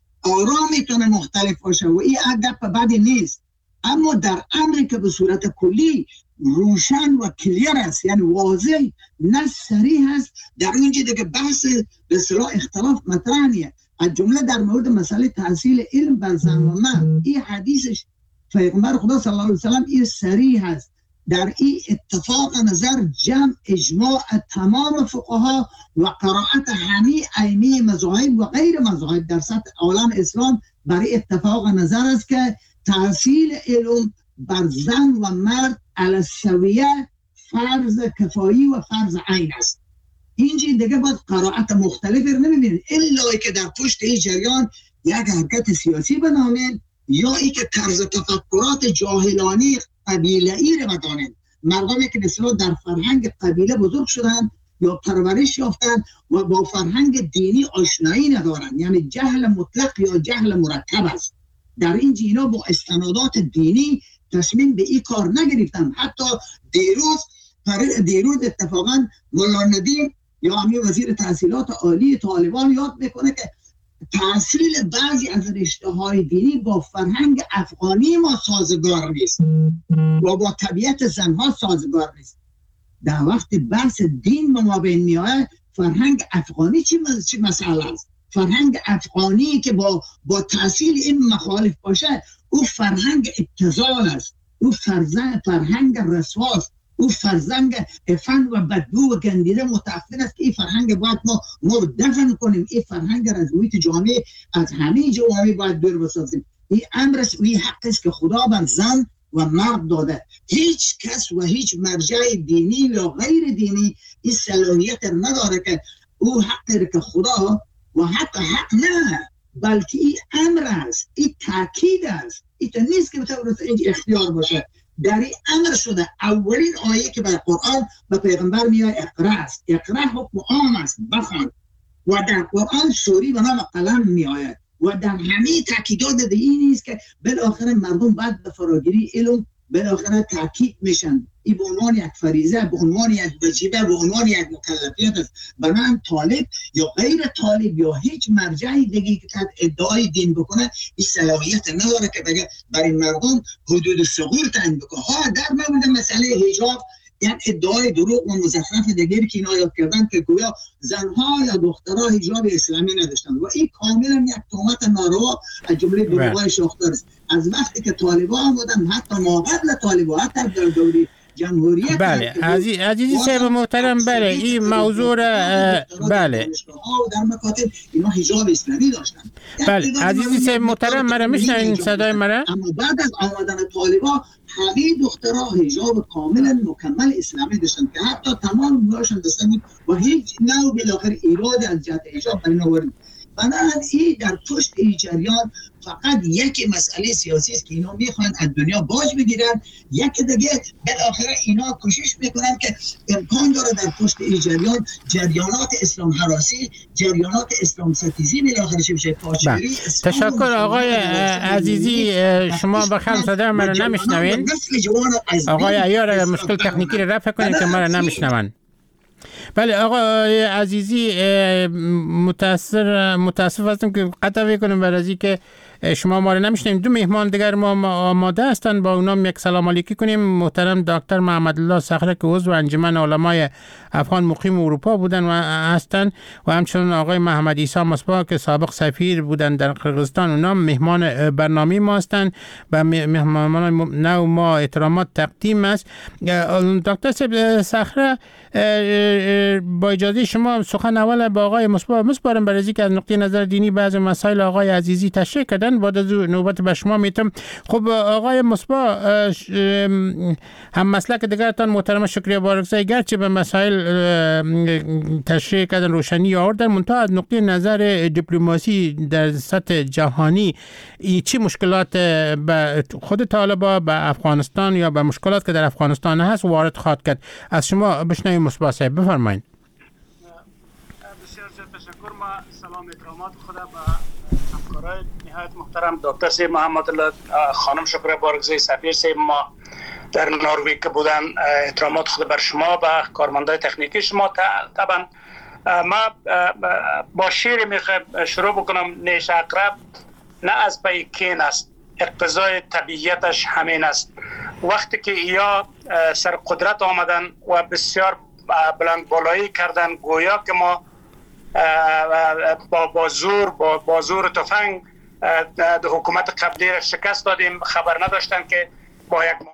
آرا میتونه مختلف باشه و این گپ بدی نیست. اما در امری که به صورت کلی روشن و کلیر است، یعنی واضح نه صریح است، در اونجا دیگه بحث به اصطلاح اختلاف مطرح نیست. از جمله در مورد مسئله تحصیل علم بر زن و مرد، این حدیثش پیغمبر خدا صلی الله علیه و سلم این صریح است. در این اتفاق نظر جمع اجماع تمام فقها و قرائت همه ائمه مذاهب و غیر مذاهب در سطح عالم اسلام برای اتفاق نظر است که تحصیل علم بر زن و مرد علی السویه فرض کفایی و فرض عین است. اینجا دیگه باید قرائت مختلفی رو نمیبینید، الا که در پشت این جریان یک حرکت سیاسی بنامین یا ای که طرز تفکرات جاهلانی قبیله‌ای رو بدانند. مردمی که مثلا در فرهنگ قبیله بزرگ شدن یا پرورش یافتن و با فرهنگ دینی آشنایی ندارن، یعنی جهل مطلق یا جهل مرکب است. در این جینا با استنادات دینی تصمیم به این کار نگرفتن. حتی دیروز دیروز اتفاقا مولانا ندیم یا همین وزیر تحصیلات عالی طالبان یاد میکنه که تحصیل بعضی از رشته‌های دینی با فرهنگ افغانی ما سازگار نیست و با طبیعت زنها سازگار نیست. در وقت بحث دین با ما بین میاد، فرهنگ افغانی چی چی مسئله است؟ فرهنگ افغانی که با با تحصیل این مخالف باشه، او فرهنگ ابتذال است، او فرزند فرهنگ رسواست، او فرزنگ فن و بدبو و گندیده متعفن است که این فرهنگ باید ما مردفن کنیم. این فرهنگ از محیط جامعه از همه جوامع باید دور بسازیم. این امر است و این حق است که خدا بر زن و مرد داده. هیچ کس و هیچ مرجع دینی یا غیر دینی این صلاحیت نداره که او حق که خدا و حق حق نه، بلکه این امر است، این تاکید است. این نیست که بطور اختیار باشه. در این امر شده. اولین آیه که بر قرآن به پیغمبر میاد اقرا است. اقرا حکم عام است، بخوان. و در قرآن سوری به نام قلم میآید و در همه تاکیدات این نیست که بالاخره مردم بعد به فراگیری علم بالاخره تاکید میشن. این به عنوان یک فریضه، به عنوان یک واجبه، به عنوان یک مکلفیت است. بنابراین طالب یا غیر طالب یا هیچ مرجعی دیگه که ادعای دین بکنه این صلاحیت نداره که بگه برای مردم حدود صغور تعیین بکنه. ها در مورد مسئله حجاب یعنی ادعای دروغ و مزخرف دیگری که اینا یاد کردن که گویا زنها یا دخترها حجاب اسلامی نداشتن و این کاملا یک تهمت ناروا از جمله دروغ‌های شاخدار است. از وقتی که طالبان بودن، حتی ما قبل طالبان، حتی در دوره جمهوریت، بله عزیز عزیزی صاحب محترم، بله این موضوع را بله در مکاتب اینا حجاب اسلامی داشتن. بله عزیزی صاحب محترم، مرا میشنوین صدای مرا؟ اما بعد از آمدن طالبان همه دخترها حجاب کاملا مکمل اسلامی داشتن که حتی تمام موهاشون داشتن و هیچ نوع بالاخره ایراد از جهت حجاب بر نوارد. بنابراین این در پشت این جریان فقط یک مسئله سیاسی است که اینا میخوان از دنیا باج بگیرن. یک دیگه بالاخره اینا کوشش میکنن که امکان داره در پشت این جریان جریانات اسلام هراسی، جریانات اسلام ستیزی بالاخره چه بشه پاچگیری. تشکر آقای عزیزی، شما بخیر صدای من رو نمیشنوین؟ آقای عیار مشکل تکنیکی رو رفع کنید که ما رو نمیشنون. بله آقای عزیزی، متاسف متاسف هستم که قطع کنم برای از اینکه شما ما رو نمیشنیم. دو مهمان دیگر ما آماده هستند، با اونام یک سلام علیکی کنیم. محترم دکتر محمد الله صخره که عضو انجمن علمای افغان مقیم اروپا بودن و هستند، و همچنین آقای محمد عیسی مصباح که سابق سفیر بودن در قرقیزستان، اونام مهمان برنامه ما هستند و مهمان نو ما احترامات تقدیم است. دکتر صخره، با اجازه شما سخن اول با آقای مصباح میسپارم، برای اینکه از نقطه نظر دینی بعض مسائل آقای عزیزی تشریح کردن، بعد از نوبت به شما میتم. خب آقای مصباح، هم مسلک دیگرتان محترم شکریه بارکزئی گرچه به مسائل تشریح کردن، روشنی آوردن، منتها از نقطه نظر دیپلماسی در سطح جهانی چی مشکلات به خود طالبان، به افغانستان یا به مشکلات که در افغانستان هست وارد خواهد کرد؟ از شما بشنویم مصباح صاحب، بفرمایید. بسیار زیاد تشکر. ما سلام اکرامات خدا به همکارای نهایت محترم دکتر سید محمد الله، خانم شکریه بارکزئی سفیر صاحب ما در نروژ که بودن، احترامات خود بر شما و کارمندای تکنیکی شما. طبعا ما با شعر میخوام شروع بکنم. نیش عقرب نه از پی کین است، اقتضای طبیعتش همین است. وقتی که یا سر قدرت آمدن و بسیار بلند بالایی کردن، گویا که ما با با زور با, با زور تفنگ حکومت قبلی را شکست دادیم. خبر نداشتن که با یک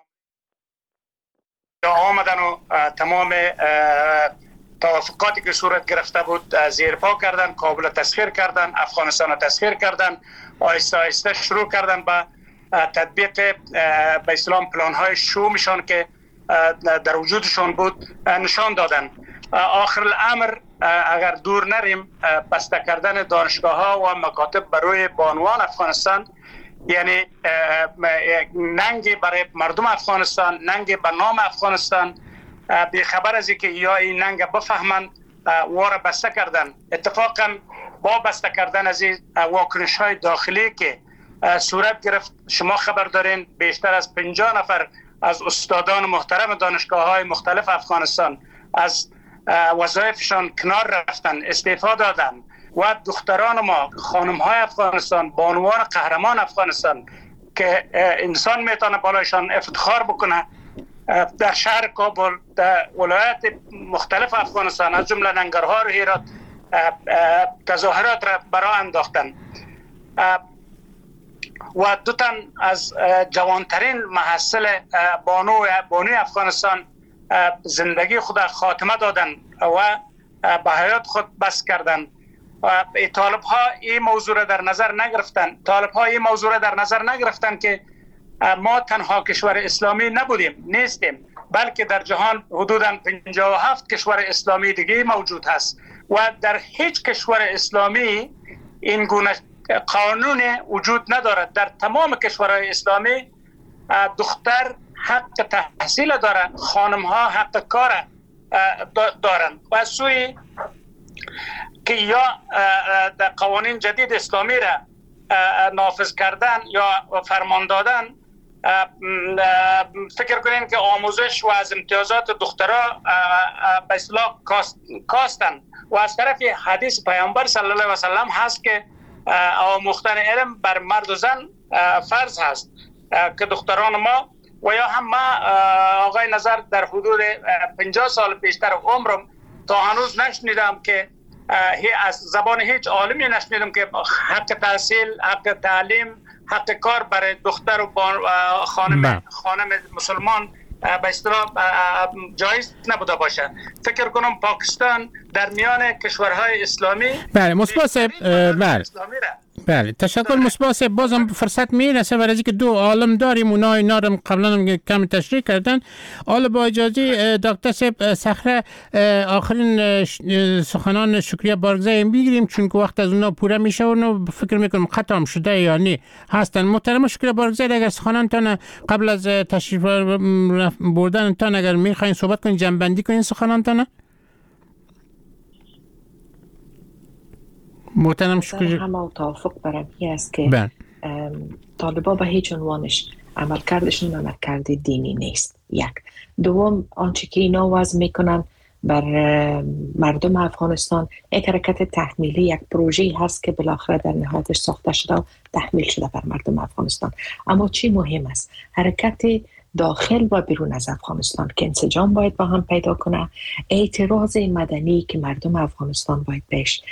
آمدن و تمام توافقاتی که صورت گرفته بود زیر پا کردن، کابل تسخیر کردن، افغانستان تسخیر کردن، آهسته آهسته شروع کردن به تطبیق به اسلام پلان های شومشان که در وجودشان بود نشان دادن. آخر الامر اگر دور نریم، بسته کردن دانشگاه ها و مکاتب برای بانوان افغانستان، یعنی ننگی برای مردم افغانستان، ننگی به نام افغانستان، بیخبر از اینکه یا این ننگ بفهمن واره بسته کردن. اتفاقا با بسته کردن از این واکنش های داخلی که صورت گرفت، شما خبر دارین بیشتر از پنجاه نفر از استادان محترم دانشگاه های مختلف افغانستان از وظایفشان کنار رفتن، استعفا دادن، و دختران ما، خانم های افغانستان، بانوان قهرمان افغانستان که انسان میتونه بالایشان افتخار بکنه، در شهر کابل، در ولایت مختلف افغانستان از جمله ننگرهار و هرات تظاهرات را برا انداختن. و دو تن از جوانترین محصل بانو بانوی افغانستان زندگی خود خاتمه دادن و به حیات خود بس کردن. طالب ها این موضوع را در نظر نگرفتن. طالب ها این موضوع را در نظر نگرفتن که ما تنها کشور اسلامی نبودیم، نیستیم، بلکه در جهان حدوداً پنجاه و هفت کشور اسلامی دیگه موجود هست و در هیچ کشور اسلامی این گونه قانون وجود ندارد. در تمام کشورهای اسلامی دختر حق تحصیل دارند، خانم ها حق کار دارند و سوی که یا در قوانین جدید اسلامی را نافذ کردن یا فرمان دادن، فکر کنین که آموزش و از امتیازات دخترها به اصطلاح کاستن و از طرف حدیث پیامبر صلی الله علیه و سلم هست که آموختن علم بر مرد و زن فرض هست که دختران ما و یا هم ما آقای نظر در حدود پنجاه سال بیشتر عمرم تا هنوز نشنیدم که از زبان هیچ عالمی نشنیدم که حق تحصیل، حق تعلیم، حق کار برای دختر و خانم خانم مسلمان به اصطلاح جایز نبوده باشه. فکر کنم پاکستان در میان کشورهای اسلامی بله مصباح صاحب بله بله تشکر مصباح صاحب. بازم فرصت میرسه برای اینکه دو عالم داریم، اونا اینا رو قبلا هم کمی تشریح کردن. حالا با اجازه دکتر صاحب صخره آخرین سخنان شکریه بارکزئی میگیریم، چون که وقت از اونا پوره میشه و فکر میکنم ختم شده یا نه هستن. محترم شکریه بارکزئی، اگر سخنانتان قبل از تشریف بردنتان اگر میخواین صحبت کنین، جنبندی کنین سخنانتان. محترم شکریه. همه توافق برام است که طالبان به هیچ عنوانش عملکردشون عملکرد دینی نیست. یک. دوم، آنچه که اینا وضع میکنن بر مردم افغانستان یک حرکت تحمیلی، یک پروژه هست که بالاخره در نهایتش ساخته شده و تحمیل شده بر مردم افغانستان. اما چی مهم است؟ حرکت داخل و بیرون از افغانستان که انسجام باید با هم پیدا کنه، اعتراض مدنی که مردم افغانستان باید بهش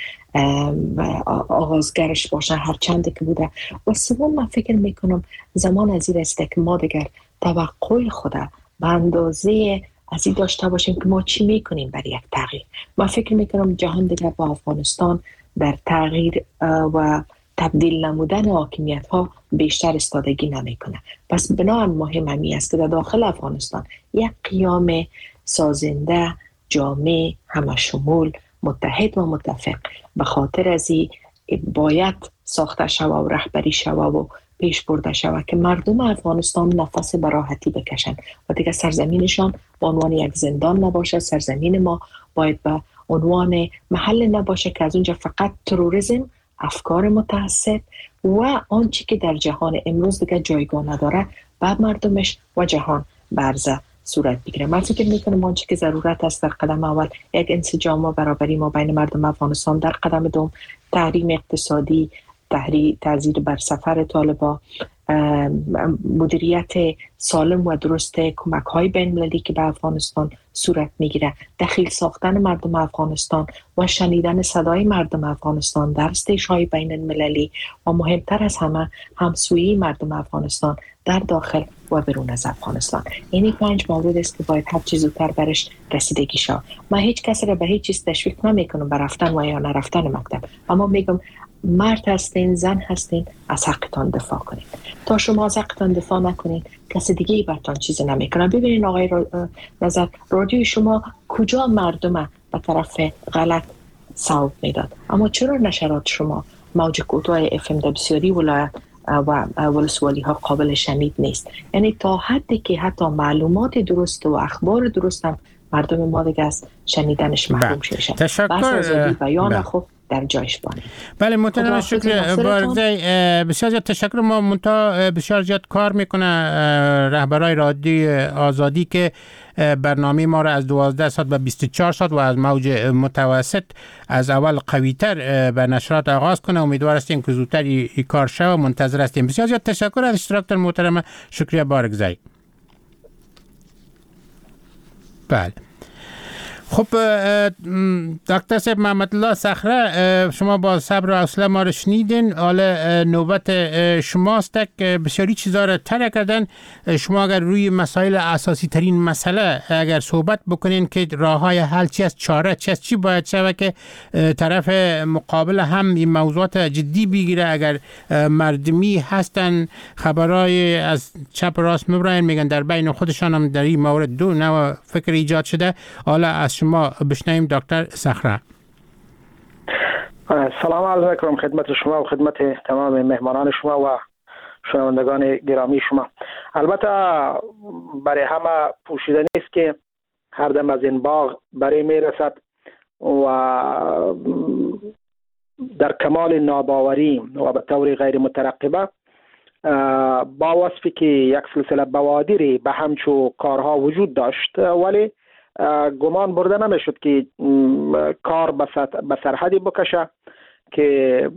آغازگرش باشه هر چند که بوده. و سوم من فکر میکنم زمان از این است که ما دیگر توقع خود به اندازه از این داشته باشیم که ما چی میکنیم برای یک تغییر. من فکر میکنم جهان دیگر با افغانستان در تغییر و تبدیل نمودن حاکمیت ها بیشتر استادگی نمیکنه. پس بنابراین مهم همی است که در داخل افغانستان یک قیام سازنده، جامع، همشمول، متحد و متفق به خاطر از این باید ساخته شود و رهبری شود و پیش برده شود که مردم افغانستان نفس به راحتی بکشن و دیگه سرزمینشان به عنوان یک زندان نباشه. سرزمین ما باید به عنوان محل نباشه که از اونجا فقط تروریسم، افکار متعصب و آنچه که در جهان امروز دیگه جایگاه نداره به مردمش و جهان برزه صورت بگیره. من فکر میکنم آنچه که ضرورت است در قدم اول یک انسجام و برابری ما بین مردم افغانستان، در قدم دوم تحریم اقتصادی، تحریم تعزیر بر سفر طالبان، مدیریت سالم و درست کمک های بین المللی که به افغانستان صورت میگیره، دخیل ساختن مردم افغانستان و شنیدن صدای مردم افغانستان در استیج های بین المللی و مهمتر از همه همسویی مردم افغانستان در داخل و بیرون از افغانستان. این پنج مورد است که باید هر چیز زودتر برش رسیدگی شود. من هیچ کسی را به هیچ چیز تشویق نمیکنم به رفتن و یا نرفتن مکتب، اما میگم مرد هستین، زن هستین، از حقتان دفاع کنید. تا شما از حقتان دفاع نکنید کسی دیگه ای براتون چیزی نمیکنه. ببینید آقای را... نظر رادیوی شما کجا مردم به طرف غلط صوت میداد، اما چرا نشرات شما موج کوتاه اف ام در بسیاری ولایت و ولسوالی ها قابل شنید نیست؟ یعنی تا حدی که حتی معلومات درست و اخبار درست هم مردم ما دیگه از شنیدنش محروم شده. تشکر. بیان خوب در جایش بانه. بله محترم شکر بارگزای بسیار زیاد تشکر. ما منتها بسیار زیاد کار میکنه رهبرای رادیو آزادی که برنامه ما را از دوازده ساعت به بیست و چهار ساعت و از موج متوسط از اول قویتر به نشرات آغاز کنه. امیدوار هستیم که زودتر این کار شود و منتظر هستیم. بسیار زیاد تشکر از اشتراک محترم شکریه بارگزای. بله خب دکتر صاحب محمد الله صخره، شما با صبر و حوصله ما رو شنیدین. حالا نوبت شماست که بسیاری چیزا رو طرح کردن. شما اگر روی مسائل اساسی ترین مسئله اگر صحبت بکنین که راه های حل چی است، چاره چی است، چی باید شود که طرف مقابل هم این موضوعات جدی بگیره. اگر مردمی هستن خبرای از چپ راست میبرن میگن در بین خودشان هم در این مورد دو نوع فکر ایجاد شده. حالا از شما بشنویم دکتر صخره. سلام عرض می‌کنم خدمت شما و خدمت تمام مهمانان شما و شنوندگان گرامی شما. البته برای همه پوشیدنی است که هر دم از این باغ برای میرسد و در کمال ناباوری و به طور غیر مترقبه با وصفی که یک سلسله بوادری به همچو کارها وجود داشت، ولی گمان برده نمیشد که کار به سرحدی بکشه که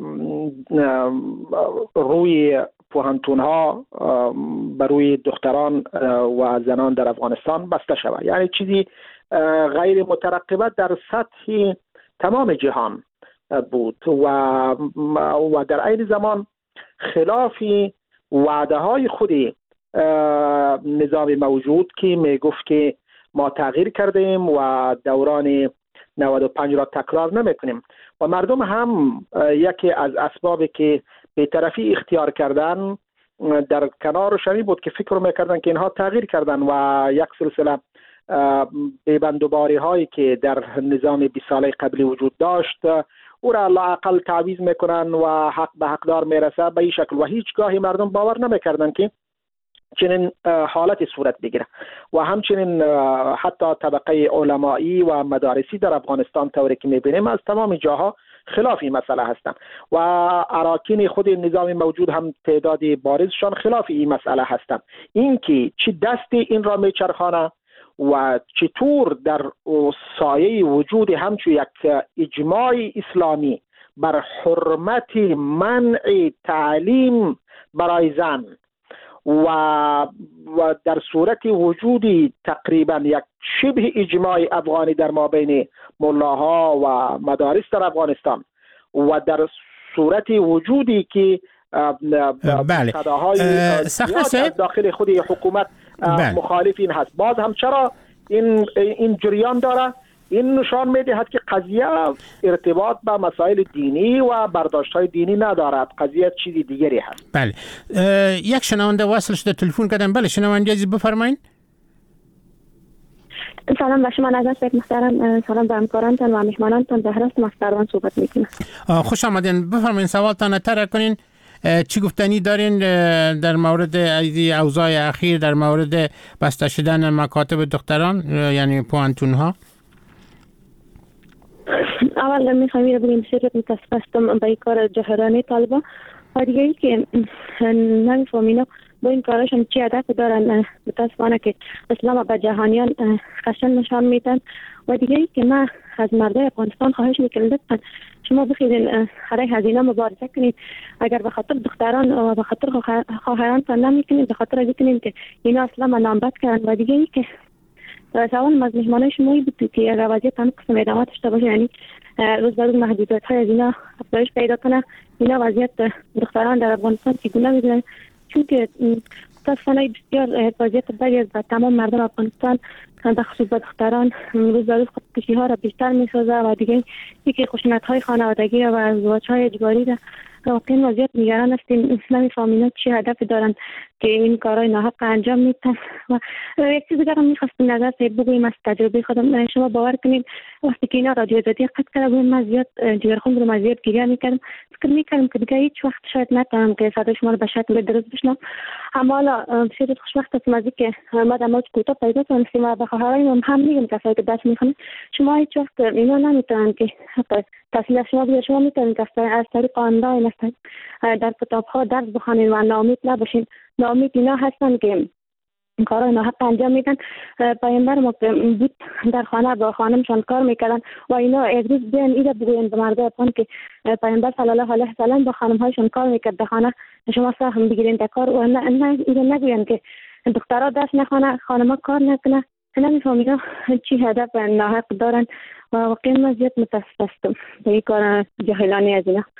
روی پوهنتون ها بر روی دختران و زنان در افغانستان بسته شود. یعنی چیزی غیر مترقبه در سطح تمام جهان بود و و در عین زمان خلاف وعده های خودی نظام موجود که می گفت که ما تغییر کردیم و دوران نود و پنج را تکرار نمی کنیم و مردم هم یکی از اسبابی که بی‌طرفی اختیار کردن در کنارش بود که فکر میکردن که اینها تغییر کردن و یک سلسله بیبندوباری هایی که در نظام بیست ساله قبلی وجود داشت او را لااقل تعویض میکنن و حق به حقدار میرسه به این شکل و هیچگاهی مردم باور نمیکردن که چنین حالتی صورت بگیره و همچنین حتی طبقه علمایی و مدارسی در افغانستان طوری که میبینیم از تمام جاها خلاف این مسئله هستند و اراکین خود نظام موجود هم تعدادی بارزشان خلاف این مسئله هستند. این که چی دستی این را میچرخانه و چطور در سایه وجود همچون یک اجماع اسلامی بر حرمت منع تعلیم برای زن و و در صورت وجود تقریبا یک شبه اجماع افغانی در مابین ملاها و مدارس در افغانستان و در صورت وجودی که بله از داخل خود حکومت مخالف این هست، باز هم چرا این این جریان داره؟ این نشان میدهد که قضیه ارتباط به مسائل دینی و برداشت‌های دینی ندارد، قضیه چیزی دیگری هست. بله یک شنونده وصل شده تلفن کردن. بله شنونده عزیز بفرمایید. سلام به شما نظر محترم، سلام به همکارانتان و مهمانانتان. به هرست مستروان صحبت میکنم. خوش آمدین. بفرمایید سوالتان طرح کنین. چی گفتنی دارین در مورد ایدی اوضاع اخیر در مورد بسته شدن مکاتب دختران یعنی پوانتون ها؟ اول میخوایم بگیم بسیار متاسف هستم به این کار جاهلانه طالبان و دیگه ای که نمیفهم اینا با این کاراشون چی هدف دارن. متاسفانه که اسلام به جهانیان خشن نشان میدن و دیگه ای که من از مردای افغانستان خواهش میکنم لطفا شما بخیرین برای هزینه مبارزه کنید. اگر به خاطر دختران و به خاطر خواهرانتان نمیکنید، به خاطر از کنید که اینا اصلا نامبد کردن. و دیگه ای که سوال از مهمانای شما بود که اگر وضعیت هم قسم ادامه داشته باشه، یعنی روز به روز محدودیت های از اینا افزایش پیدا کنه، اینا وضعیت دختران در افغانستان چگونه می‌بینن؟ چون که متاسفانه بسیار وضعیت بدی از تمام مردم افغانستان به خصوص به دختران روز به روز خودکشی ها را بیشتر می‌سازه و دیگه یکی خشونت های خانوادگی و ازدواج های اجباری را واقعا وضعیت نگران هستیم. نمی‌فهمیم اینا چه هدفی دارن که این کارهای ناحق انجام میدن. و یک چیز دیگه هم می‌خواستم نظر بگویم از تجربه خودم. شما باور کنید وقتی که اینا رادیو آزادی قطع کردم من زیاد جگرخون بودم، از زیاد گریه می‌کردم، فکر می‌کردم که دیگه هیچ وقت شاید نتونم که صدای شما رو به شکل درست بشنوم. اما حالا بسیار خوشبخت هستم از اینکه من امروز کوتاه پیدا تونستیم و به خواهرای هم میگم کسایی که درس می‌خونن شما هیچ وقت اینا نمی‌تونن که تحصیل شما بیاد، شما می‌تونید که از طریق آنلاین در کتاب‌ها درس بخونید و ناامید نباشید. ناامید اینا هستن که کارهای ناحق انجام میدن. پیامبر ما بود در خانه با خانمشان کار میکردن و اینا امروز بیان اینا بگوین به مردم افغان که پیامبر صلی الله علیه و سلم با خانم‌هایشان کار میکرد در خانه، شما سهم بگیرین در کار و نه نه اینا نگوین که دخترها درس نخونه خانم‌ها کار نکنه. نمی‌فهمیدم چی هدف ناحق دارن و واقعا من زیاد متاسف هستم به این کار جاهلانه از اینا.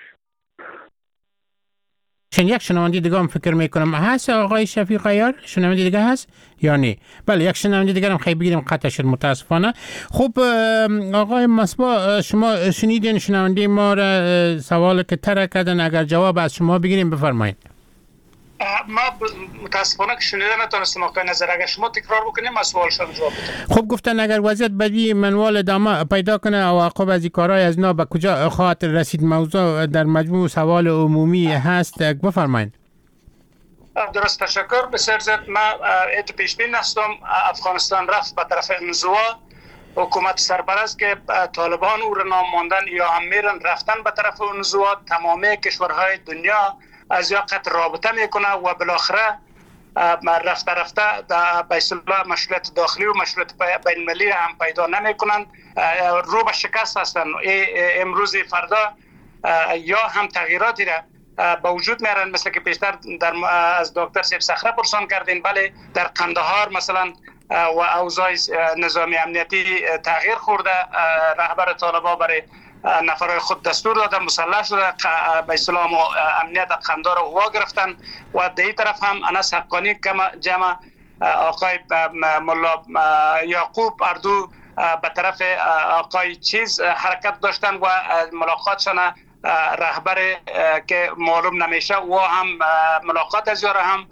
چون یک شنونده دیگه هم فکر میکنم هست آقای شفیق عیار، شنونده دیگه هست یا نه؟ بله یک شنونده دیگه هم خیلی بگیریم قطع شد متاسفانه. خب آقای مصباح شما شنیدین شنونده ما را سوال که طرح کردن، اگر جواب از شما بگیریم بفرمایید. ما متاسفانه که شنیده نتونستم آقای نظر، اگر شما تکرار بکنیم از سوالشان جواب بدم. خب گفتن اگر وضعیت بدی منوال ادامه پیدا کنه و عواقب از این کارهای از اینا به کجا خواهد رسید؟ موضوع در مجموع سوال عمومی هست، بفرمایید. درست، تشکر. بسیار زیاد ما ایت پیش بین هستم افغانستان رفت به طرف انزوا. حکومت سرپرست که طالبان او را نام ماندن یا هم میرن رفتن به طرف انزوا. تمامی کشورهای دنیا از یا قطع رابطه میکنه و بالاخره رفته رفته به اصطلاح مشروعیت داخلی و مشروعیت بین المللی هم پیدا نمیکنن، رو به شکست هستن. امروز فردا یا هم تغییراتی را با وجود میارن، مثل که پیشتر در از دکتر سیب صخره پرسان کردین. بله در قندهار مثلا و اوضاع نظامی امنیتی تغییر خورده، رهبر طالبان برای نفرای خود دستور دادن مسلح شده، به اصطلاح امنیت قندهار رو وا گرفتن. و در این طرف هم انس حقانی جمع آقای ملا یعقوب اردو به طرف آقای چیز حرکت داشتن و ملاقاتشان رهبر که معلوم نمیشه و هم ملاقات از یاره هم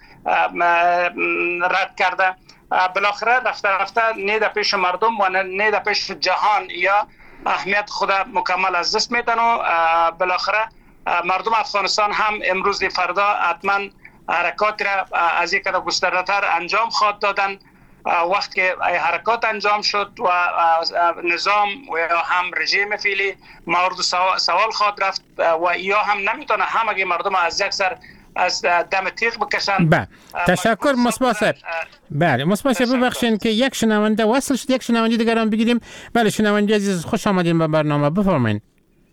رد کرده. بالاخره رفته رفته نه در پیش مردم و نه در پیش جهان یا اهمیت خود مکمل از دست میدن و بالاخره مردم افغانستان هم امروز فردا حتما حرکات را از یک قدر گسترده‌تر انجام خواهد دادن. وقت که حرکات انجام شد و نظام و هم رژیم فعلی مورد سوال خواهد رفت و یا هم نمیتونه همه مردم از یک سر از دم تیغ بکشند. بله تشکر مصباح صاحب. بله مصباح صاحب ببخشید که یک شنونده وصل شد، یک شنونده دیگر هم بگیریم. بله شنونده عزیز خوش آمدین به برنامه، بفرمایید.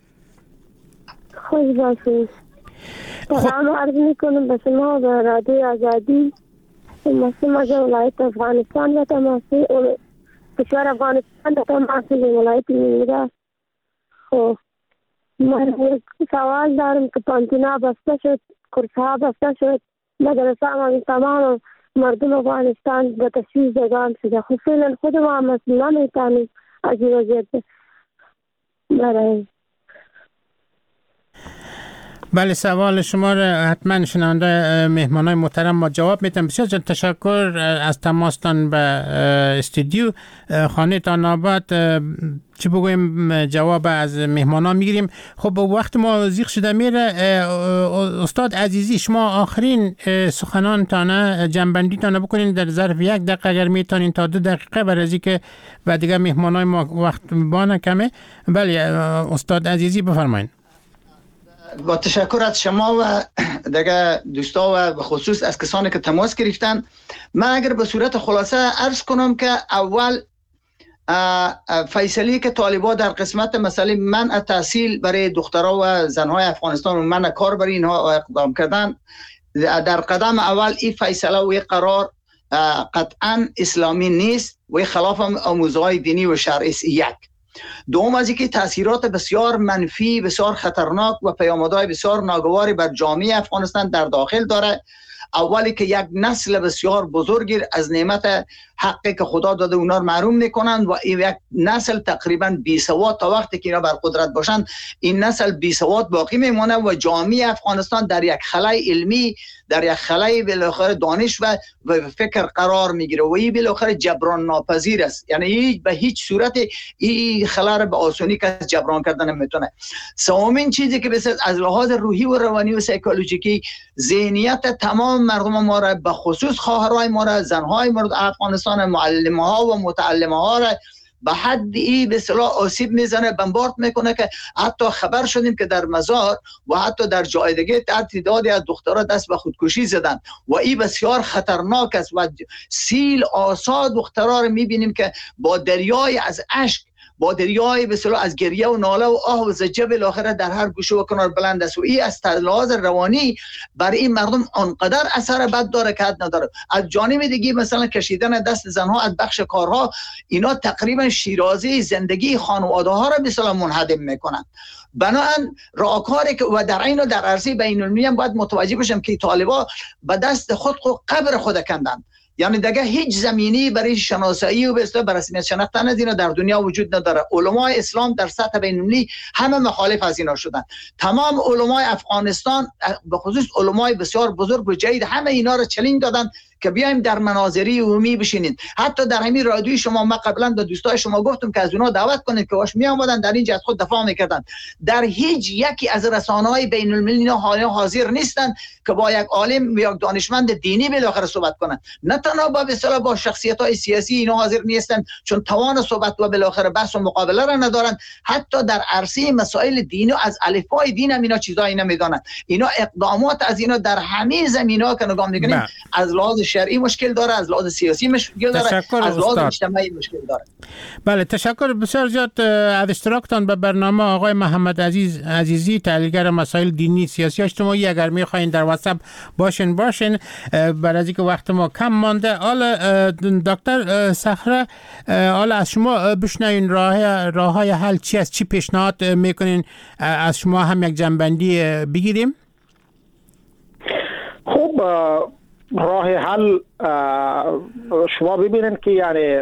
خوش باشید. سلام عرض میکنم به شما و رادیو آزادی. مسلم از ولایت افغانستان و تماسی کشور افغانستان و تماسی ولایت میرا. خب من یک سوال دارم که پانتونا بسته شد، کورس ها بسته شد، مدرسه هم تمام مردم افغانستان به تشویش دگان شده. خب فعلا خود ما مسئله نمیتونیم از این وضعیت برای. بله سوال شما را حتما شنونده مهمانای محترم ما جواب میتونم. بسیار جان تشکر از تماستان به استودیو خانه تان آباد. چی بگویم جواب از مهمانا میگیریم. خب وقت ما زیغ شده میره. استاد عزیزی شما آخرین سخنان تانه جنبندی تانه بکنین در ظرف یک دقیقه اگر میتونین تا دو دقیقه برای از اینکه و دیگه مهمانای ما وقت بانه کمه. بله استاد عزیزی بفرمایید. با تشکر از شما و دیگه دوستا و به خصوص از کسانی که تماس گرفتن. من اگر به صورت خلاصه عرض کنم که اول فیصله که طالبان در قسمت مسئله منع تحصیل برای دخترها و زنهای افغانستان و منع کار برای اینها اقدام کردن، در قدم اول این فیصله و قرار قطعا اسلامی نیست و خلاف آموزهای دینی و شرعی است. یک دوم از اینکه تاثیرات بسیار منفی، بسیار خطرناک و پیامدهای بسیار ناگواری بر جامعه افغانستان در داخل داره. اولی که یک نسل بسیار بزرگی از نعمت حقی که خدا داده اونا رو محروم میکنند و این یک نسل تقریبا بی سواد تا وقتی که اینا بر قدرت باشند این نسل بی سواد باقی میمونه و جامعه افغانستان در یک خلای علمی، در یک خلای بالاخره دانش و فکر قرار میگیره و این بالاخره جبران ناپذیر است. یعنی به هیچ صورت این خلا رو به آسانی که جبران کردن نمیتونه. سومین چیزی که بسیار از لحاظ روحی و روانی و سایکولوژیکی ذهنیت تمام مردم ما را به خصوص خواهرای ما را، زنهای مورد افغانستان، معلمه ها و متعلمه ها را به حدی به اصطلاح آسیب میزنه، بمبارد میکنه که حتی خبر شدیم که در مزار و حتی در جای دیگه تعدادی از دخترها دست به خودکشی زدن و این بسیار خطرناک است و سیل آسا دخترها رو میبینیم که با دریای از اشک، با دریای به اصطلاح از گریه و ناله و آه و زجه بالاخره در هر گوشه و کنار بلند است و این از لحاظ روانی برای این مردم آنقدر اثر بد داره که حد نداره. از جانب دیگه مثلا کشیدن دست زنها از بخش کارها، اینا تقریبا شیرازه زندگی خانواده ها را به اصطلاح منهدم میکنن. بنابراین راهکاری که و در عین در عرصه بین المللی هم باید متوجه بشیم که طالبان به دست خود خود قبر خود کندن. یعنی دیگه هیچ زمینی برای شناسایی و به اصطلاح به رسمیت شناختن از اینا در دنیا وجود نداره. علمای اسلام در سطح بین‌المللی همه مخالف از اینا شدن. تمام علمای افغانستان به خصوص علمای بسیار بزرگ و جدید همه اینا رو چالش دادن که بیایم در مناظری عمومی بشینید. حتی در همین رادیوی شما ما قبلا به دوستای شما گفتم که از اونها دعوت کنید که واش می آمدن در اینجا از خود دفاع میکردن. در هیچ یکی از رسانه‌های بین المللی اینا حاضر نیستن که با یک عالم یا یک دانشمند دینی بالاخره صحبت کنن. نه تنها با به اصطلاح با شخصیت‌های سیاسی اینا حاضر نیستن چون توان صحبت و بالاخره بحث و مقابله را ندارن. حتی در عرصه مسائل دینی و از الفبای دین هم اینا چیزایی نمیدونن. اینا اقدامات از اینا در همه زمینه‌ها که نگاه می‌کنیم از لحاظ شرعی مشکل داره، از لحاظ سیاسی مشکل داره، از لحاظ اجتماعی مشکل داره. بله تشکر بسیار زیاد از اشتراکتان به برنامه آقای محمد عزیز عزیزی، تحلیلگر مسائل دینی سیاسی اجتماعی. اگر میخواین در واتساپ باشین باشین برای اینکه وقت ما کم مانده. حالا دکتر صخره حالا از شما بشنوین راه راههای حل چی است، چی پیشنهاد میکنین از شما هم یک جنبندی بگیریم. خب راه حل شما ببینید که یعنی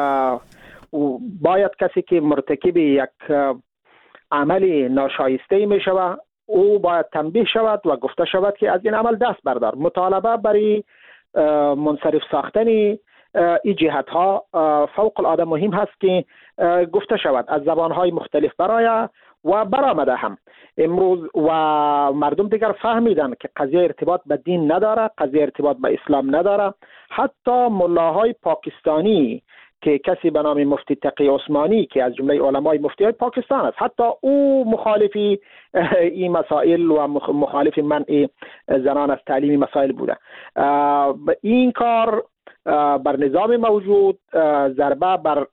باید کسی که مرتکب یک عملی ناشایسته می شود او باید تنبیه شود و گفته شود که از این عمل دست بردار. مطالبه برای منصرف ساختن این جهت ها فوق العاده مهم هست که گفته شود از زبان های مختلف برای و برآمده هم امروز و مردم دیگر فهمیدن که قضیه ارتباط به دین نداره، قضیه ارتباط به اسلام نداره. حتی ملاهای پاکستانی که کسی به نام مفتی تقی عثمانی که از جمله علمای مفتی های پاکستان است، حتی او مخالفی این مسائل و مخالف منع زنان از تعلیم مسائل بوده. این کار بر نظام موجود ضربه بر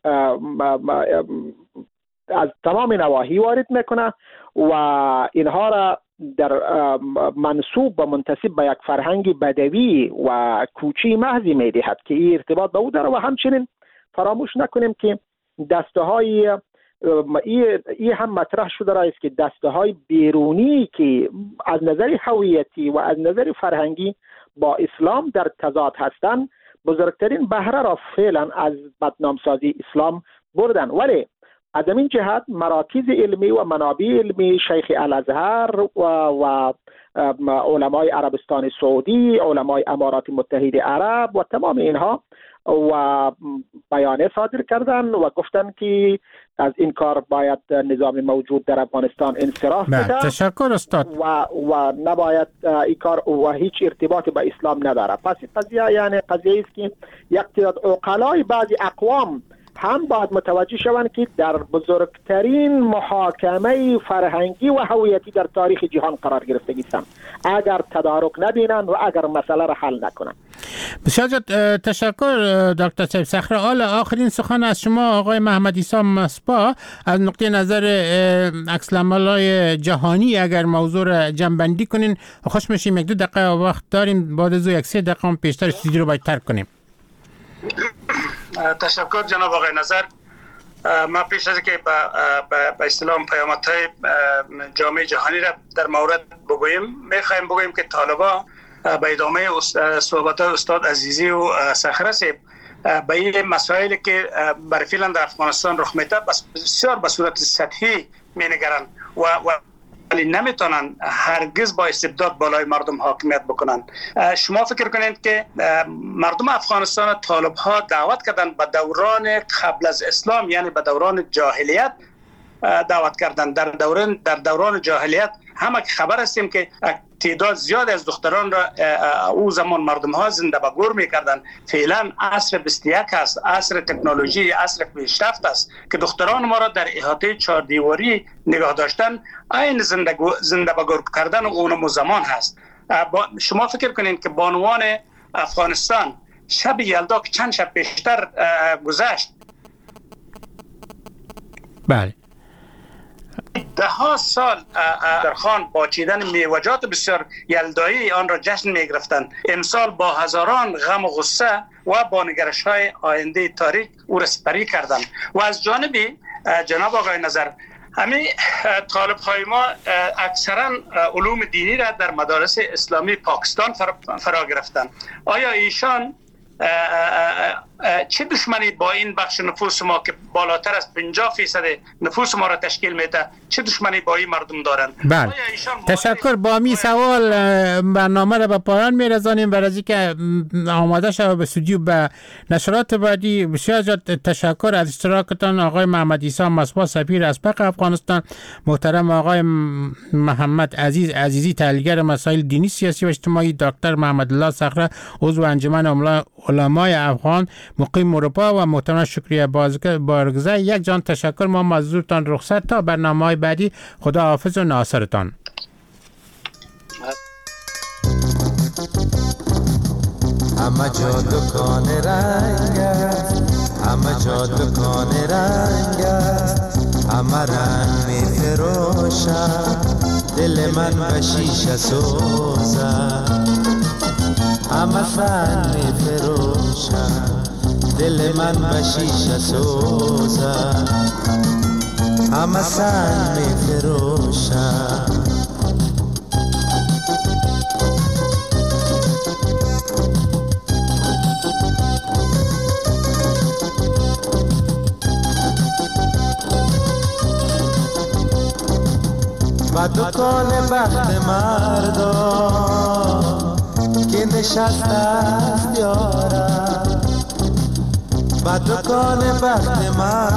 از تمام نواحی وارد میکنه و اینها را در منسوب و منتسب به یک فرهنگ بدوی و کوچی محضی میدهد که این ارتباط به او داره. و همچنین فراموش نکنیم که دسته های این هم مطرح شده است که دسته های بیرونی که از نظر هویتی و از نظر فرهنگی با اسلام در تضاد هستند بزرگترین بهره را فعلا از بدنامسازی اسلام بردن. ولی از این جهت مراکز علمی و منابع علمی شیخ الازهر و, و علمای عربستان سعودی، علمای امارات متحده عرب و تمام اینها و بیانیه صادر کردن و گفتن که از این کار باید نظام موجود در افغانستان انصراف بده. تشکر استاد. و و نباید این کار و هیچ ارتباطی با اسلام نداره. پس قضیه یعنی قضیه است که یک تعداد عقلای بعضی اقوام هم باید متوجه شوند که در بزرگترین محاکمه فرهنگی و هویتی در تاریخ جهان قرار گرفته هستند اگر تدارک نبینند و اگر مسئله را حل نکنند. بسیار تشکر دکتر صاحب صخره. حالا آخرین سخن از شما آقای محمد عیسی مصباح از نقطه نظر عکس العمل‌های جهانی اگر موضوع را جمع‌بندی کنین خوش میشیم. یک دو دقیقه وقت داریم، بعد از یک سه دقیقه پیشتر استودیو رو باید ترک کنیم. تشکر جناب آقای نظر. ما پیش از که به اصطلاح پیامدهای جامعه جهانی را در مورد بگوییم میخوایم بگوییم که طالبان به ادامه صحبت استاد عزیزی و صخره صاحب به این مسائلی که بر فعلا در افغانستان رخ میده بسیار به صورت سطحی مینگرند و و ولی نمیتونن هرگز با استبداد بالای مردم حاکمیت بکنن. شما فکر کنید که مردم افغانستان طالب ها دعوت کردن به دوران قبل از اسلام، یعنی به دوران جاهلیت دعوت کردن. در دوران در دوران جاهلیت همه خبر هستیم که تعداد زیاد از دختران را او زمان مردم ها زنده به گور میکردن. فعلا عصر بیست و یک است، عصر تکنولوژی، عصر پیشرفت است که دختران ما را در احاطه چهار دیواری نگاه داشتن این زنده زنده به گور کردن اون زمان هست. شما فکر کنید که بانوان افغانستان شب یلدا که چند شب پیشتر گذشت، بله ده ها سال در خان با چیدن میوجات بسیار یلدایی آن را جشن می گرفتند. امسال با هزاران غم و غصه و با نگرش های آینده تاریک او را سپری کردند. و از جانبی جناب آقای نظر همین طالب های ما اکثرا علوم دینی را در مدارس اسلامی پاکستان فرا گرفتند. آیا ایشان چه دشمنی با این بخش نفوس ما که بالاتر از پنجاه فیصد نفوس ما را تشکیل میده، چه دشمنی با این مردم دارند؟ بله تشکر. با می سوال برنامه را به پایان میرسانیم. برای اینکه آماده شود به استودیو به نشرات بعدی. بسیار تشکر از اشتراکتان آقای محمد عیسی مصباح سفیر اسبق افغانستان، محترم آقای محمد عزیز عزیزی تحلیلگر مسائل دینی سیاسی و اجتماعی، دکتر محمد الله صخره عضو انجمن علمای افغان مقیم اروپا و محترم شکریه بارگزه. یک جان تشکر. ما مزدورتان رخصت تا برنامه‌های بعدی. خدا حافظ و ناصرتان. همه جا دکان رنگ است، همه جا دکان رنگ است، همه رنگ می فروشد، دل من به شیشه سوزد. همه سن می فروشد، دل من به شیشه سوزد. همه سن می فروشد. و دکان بخت مردم که نشسته است یارم، و دکان بخت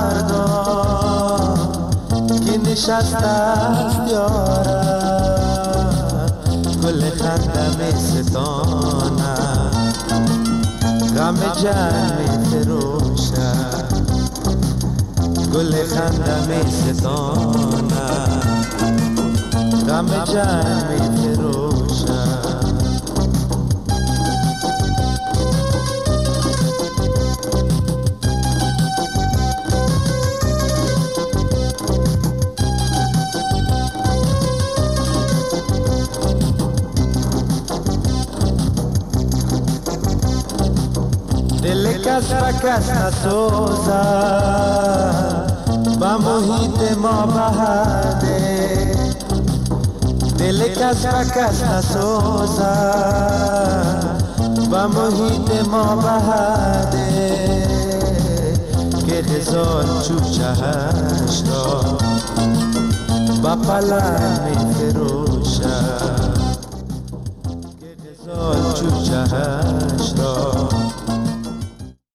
مردم که نشسته است یارم، گل خندم ستانم، غم جان می فروشد. گل خنده می ستانم غم جنگ می فروشم دل کس و کس نسوزد با محیط ما بهده دل کس و کس نسوزد با محیط ما بهده که غزال چوب چهشتا با پلنگ می فروشد که غزال چوب چهشتا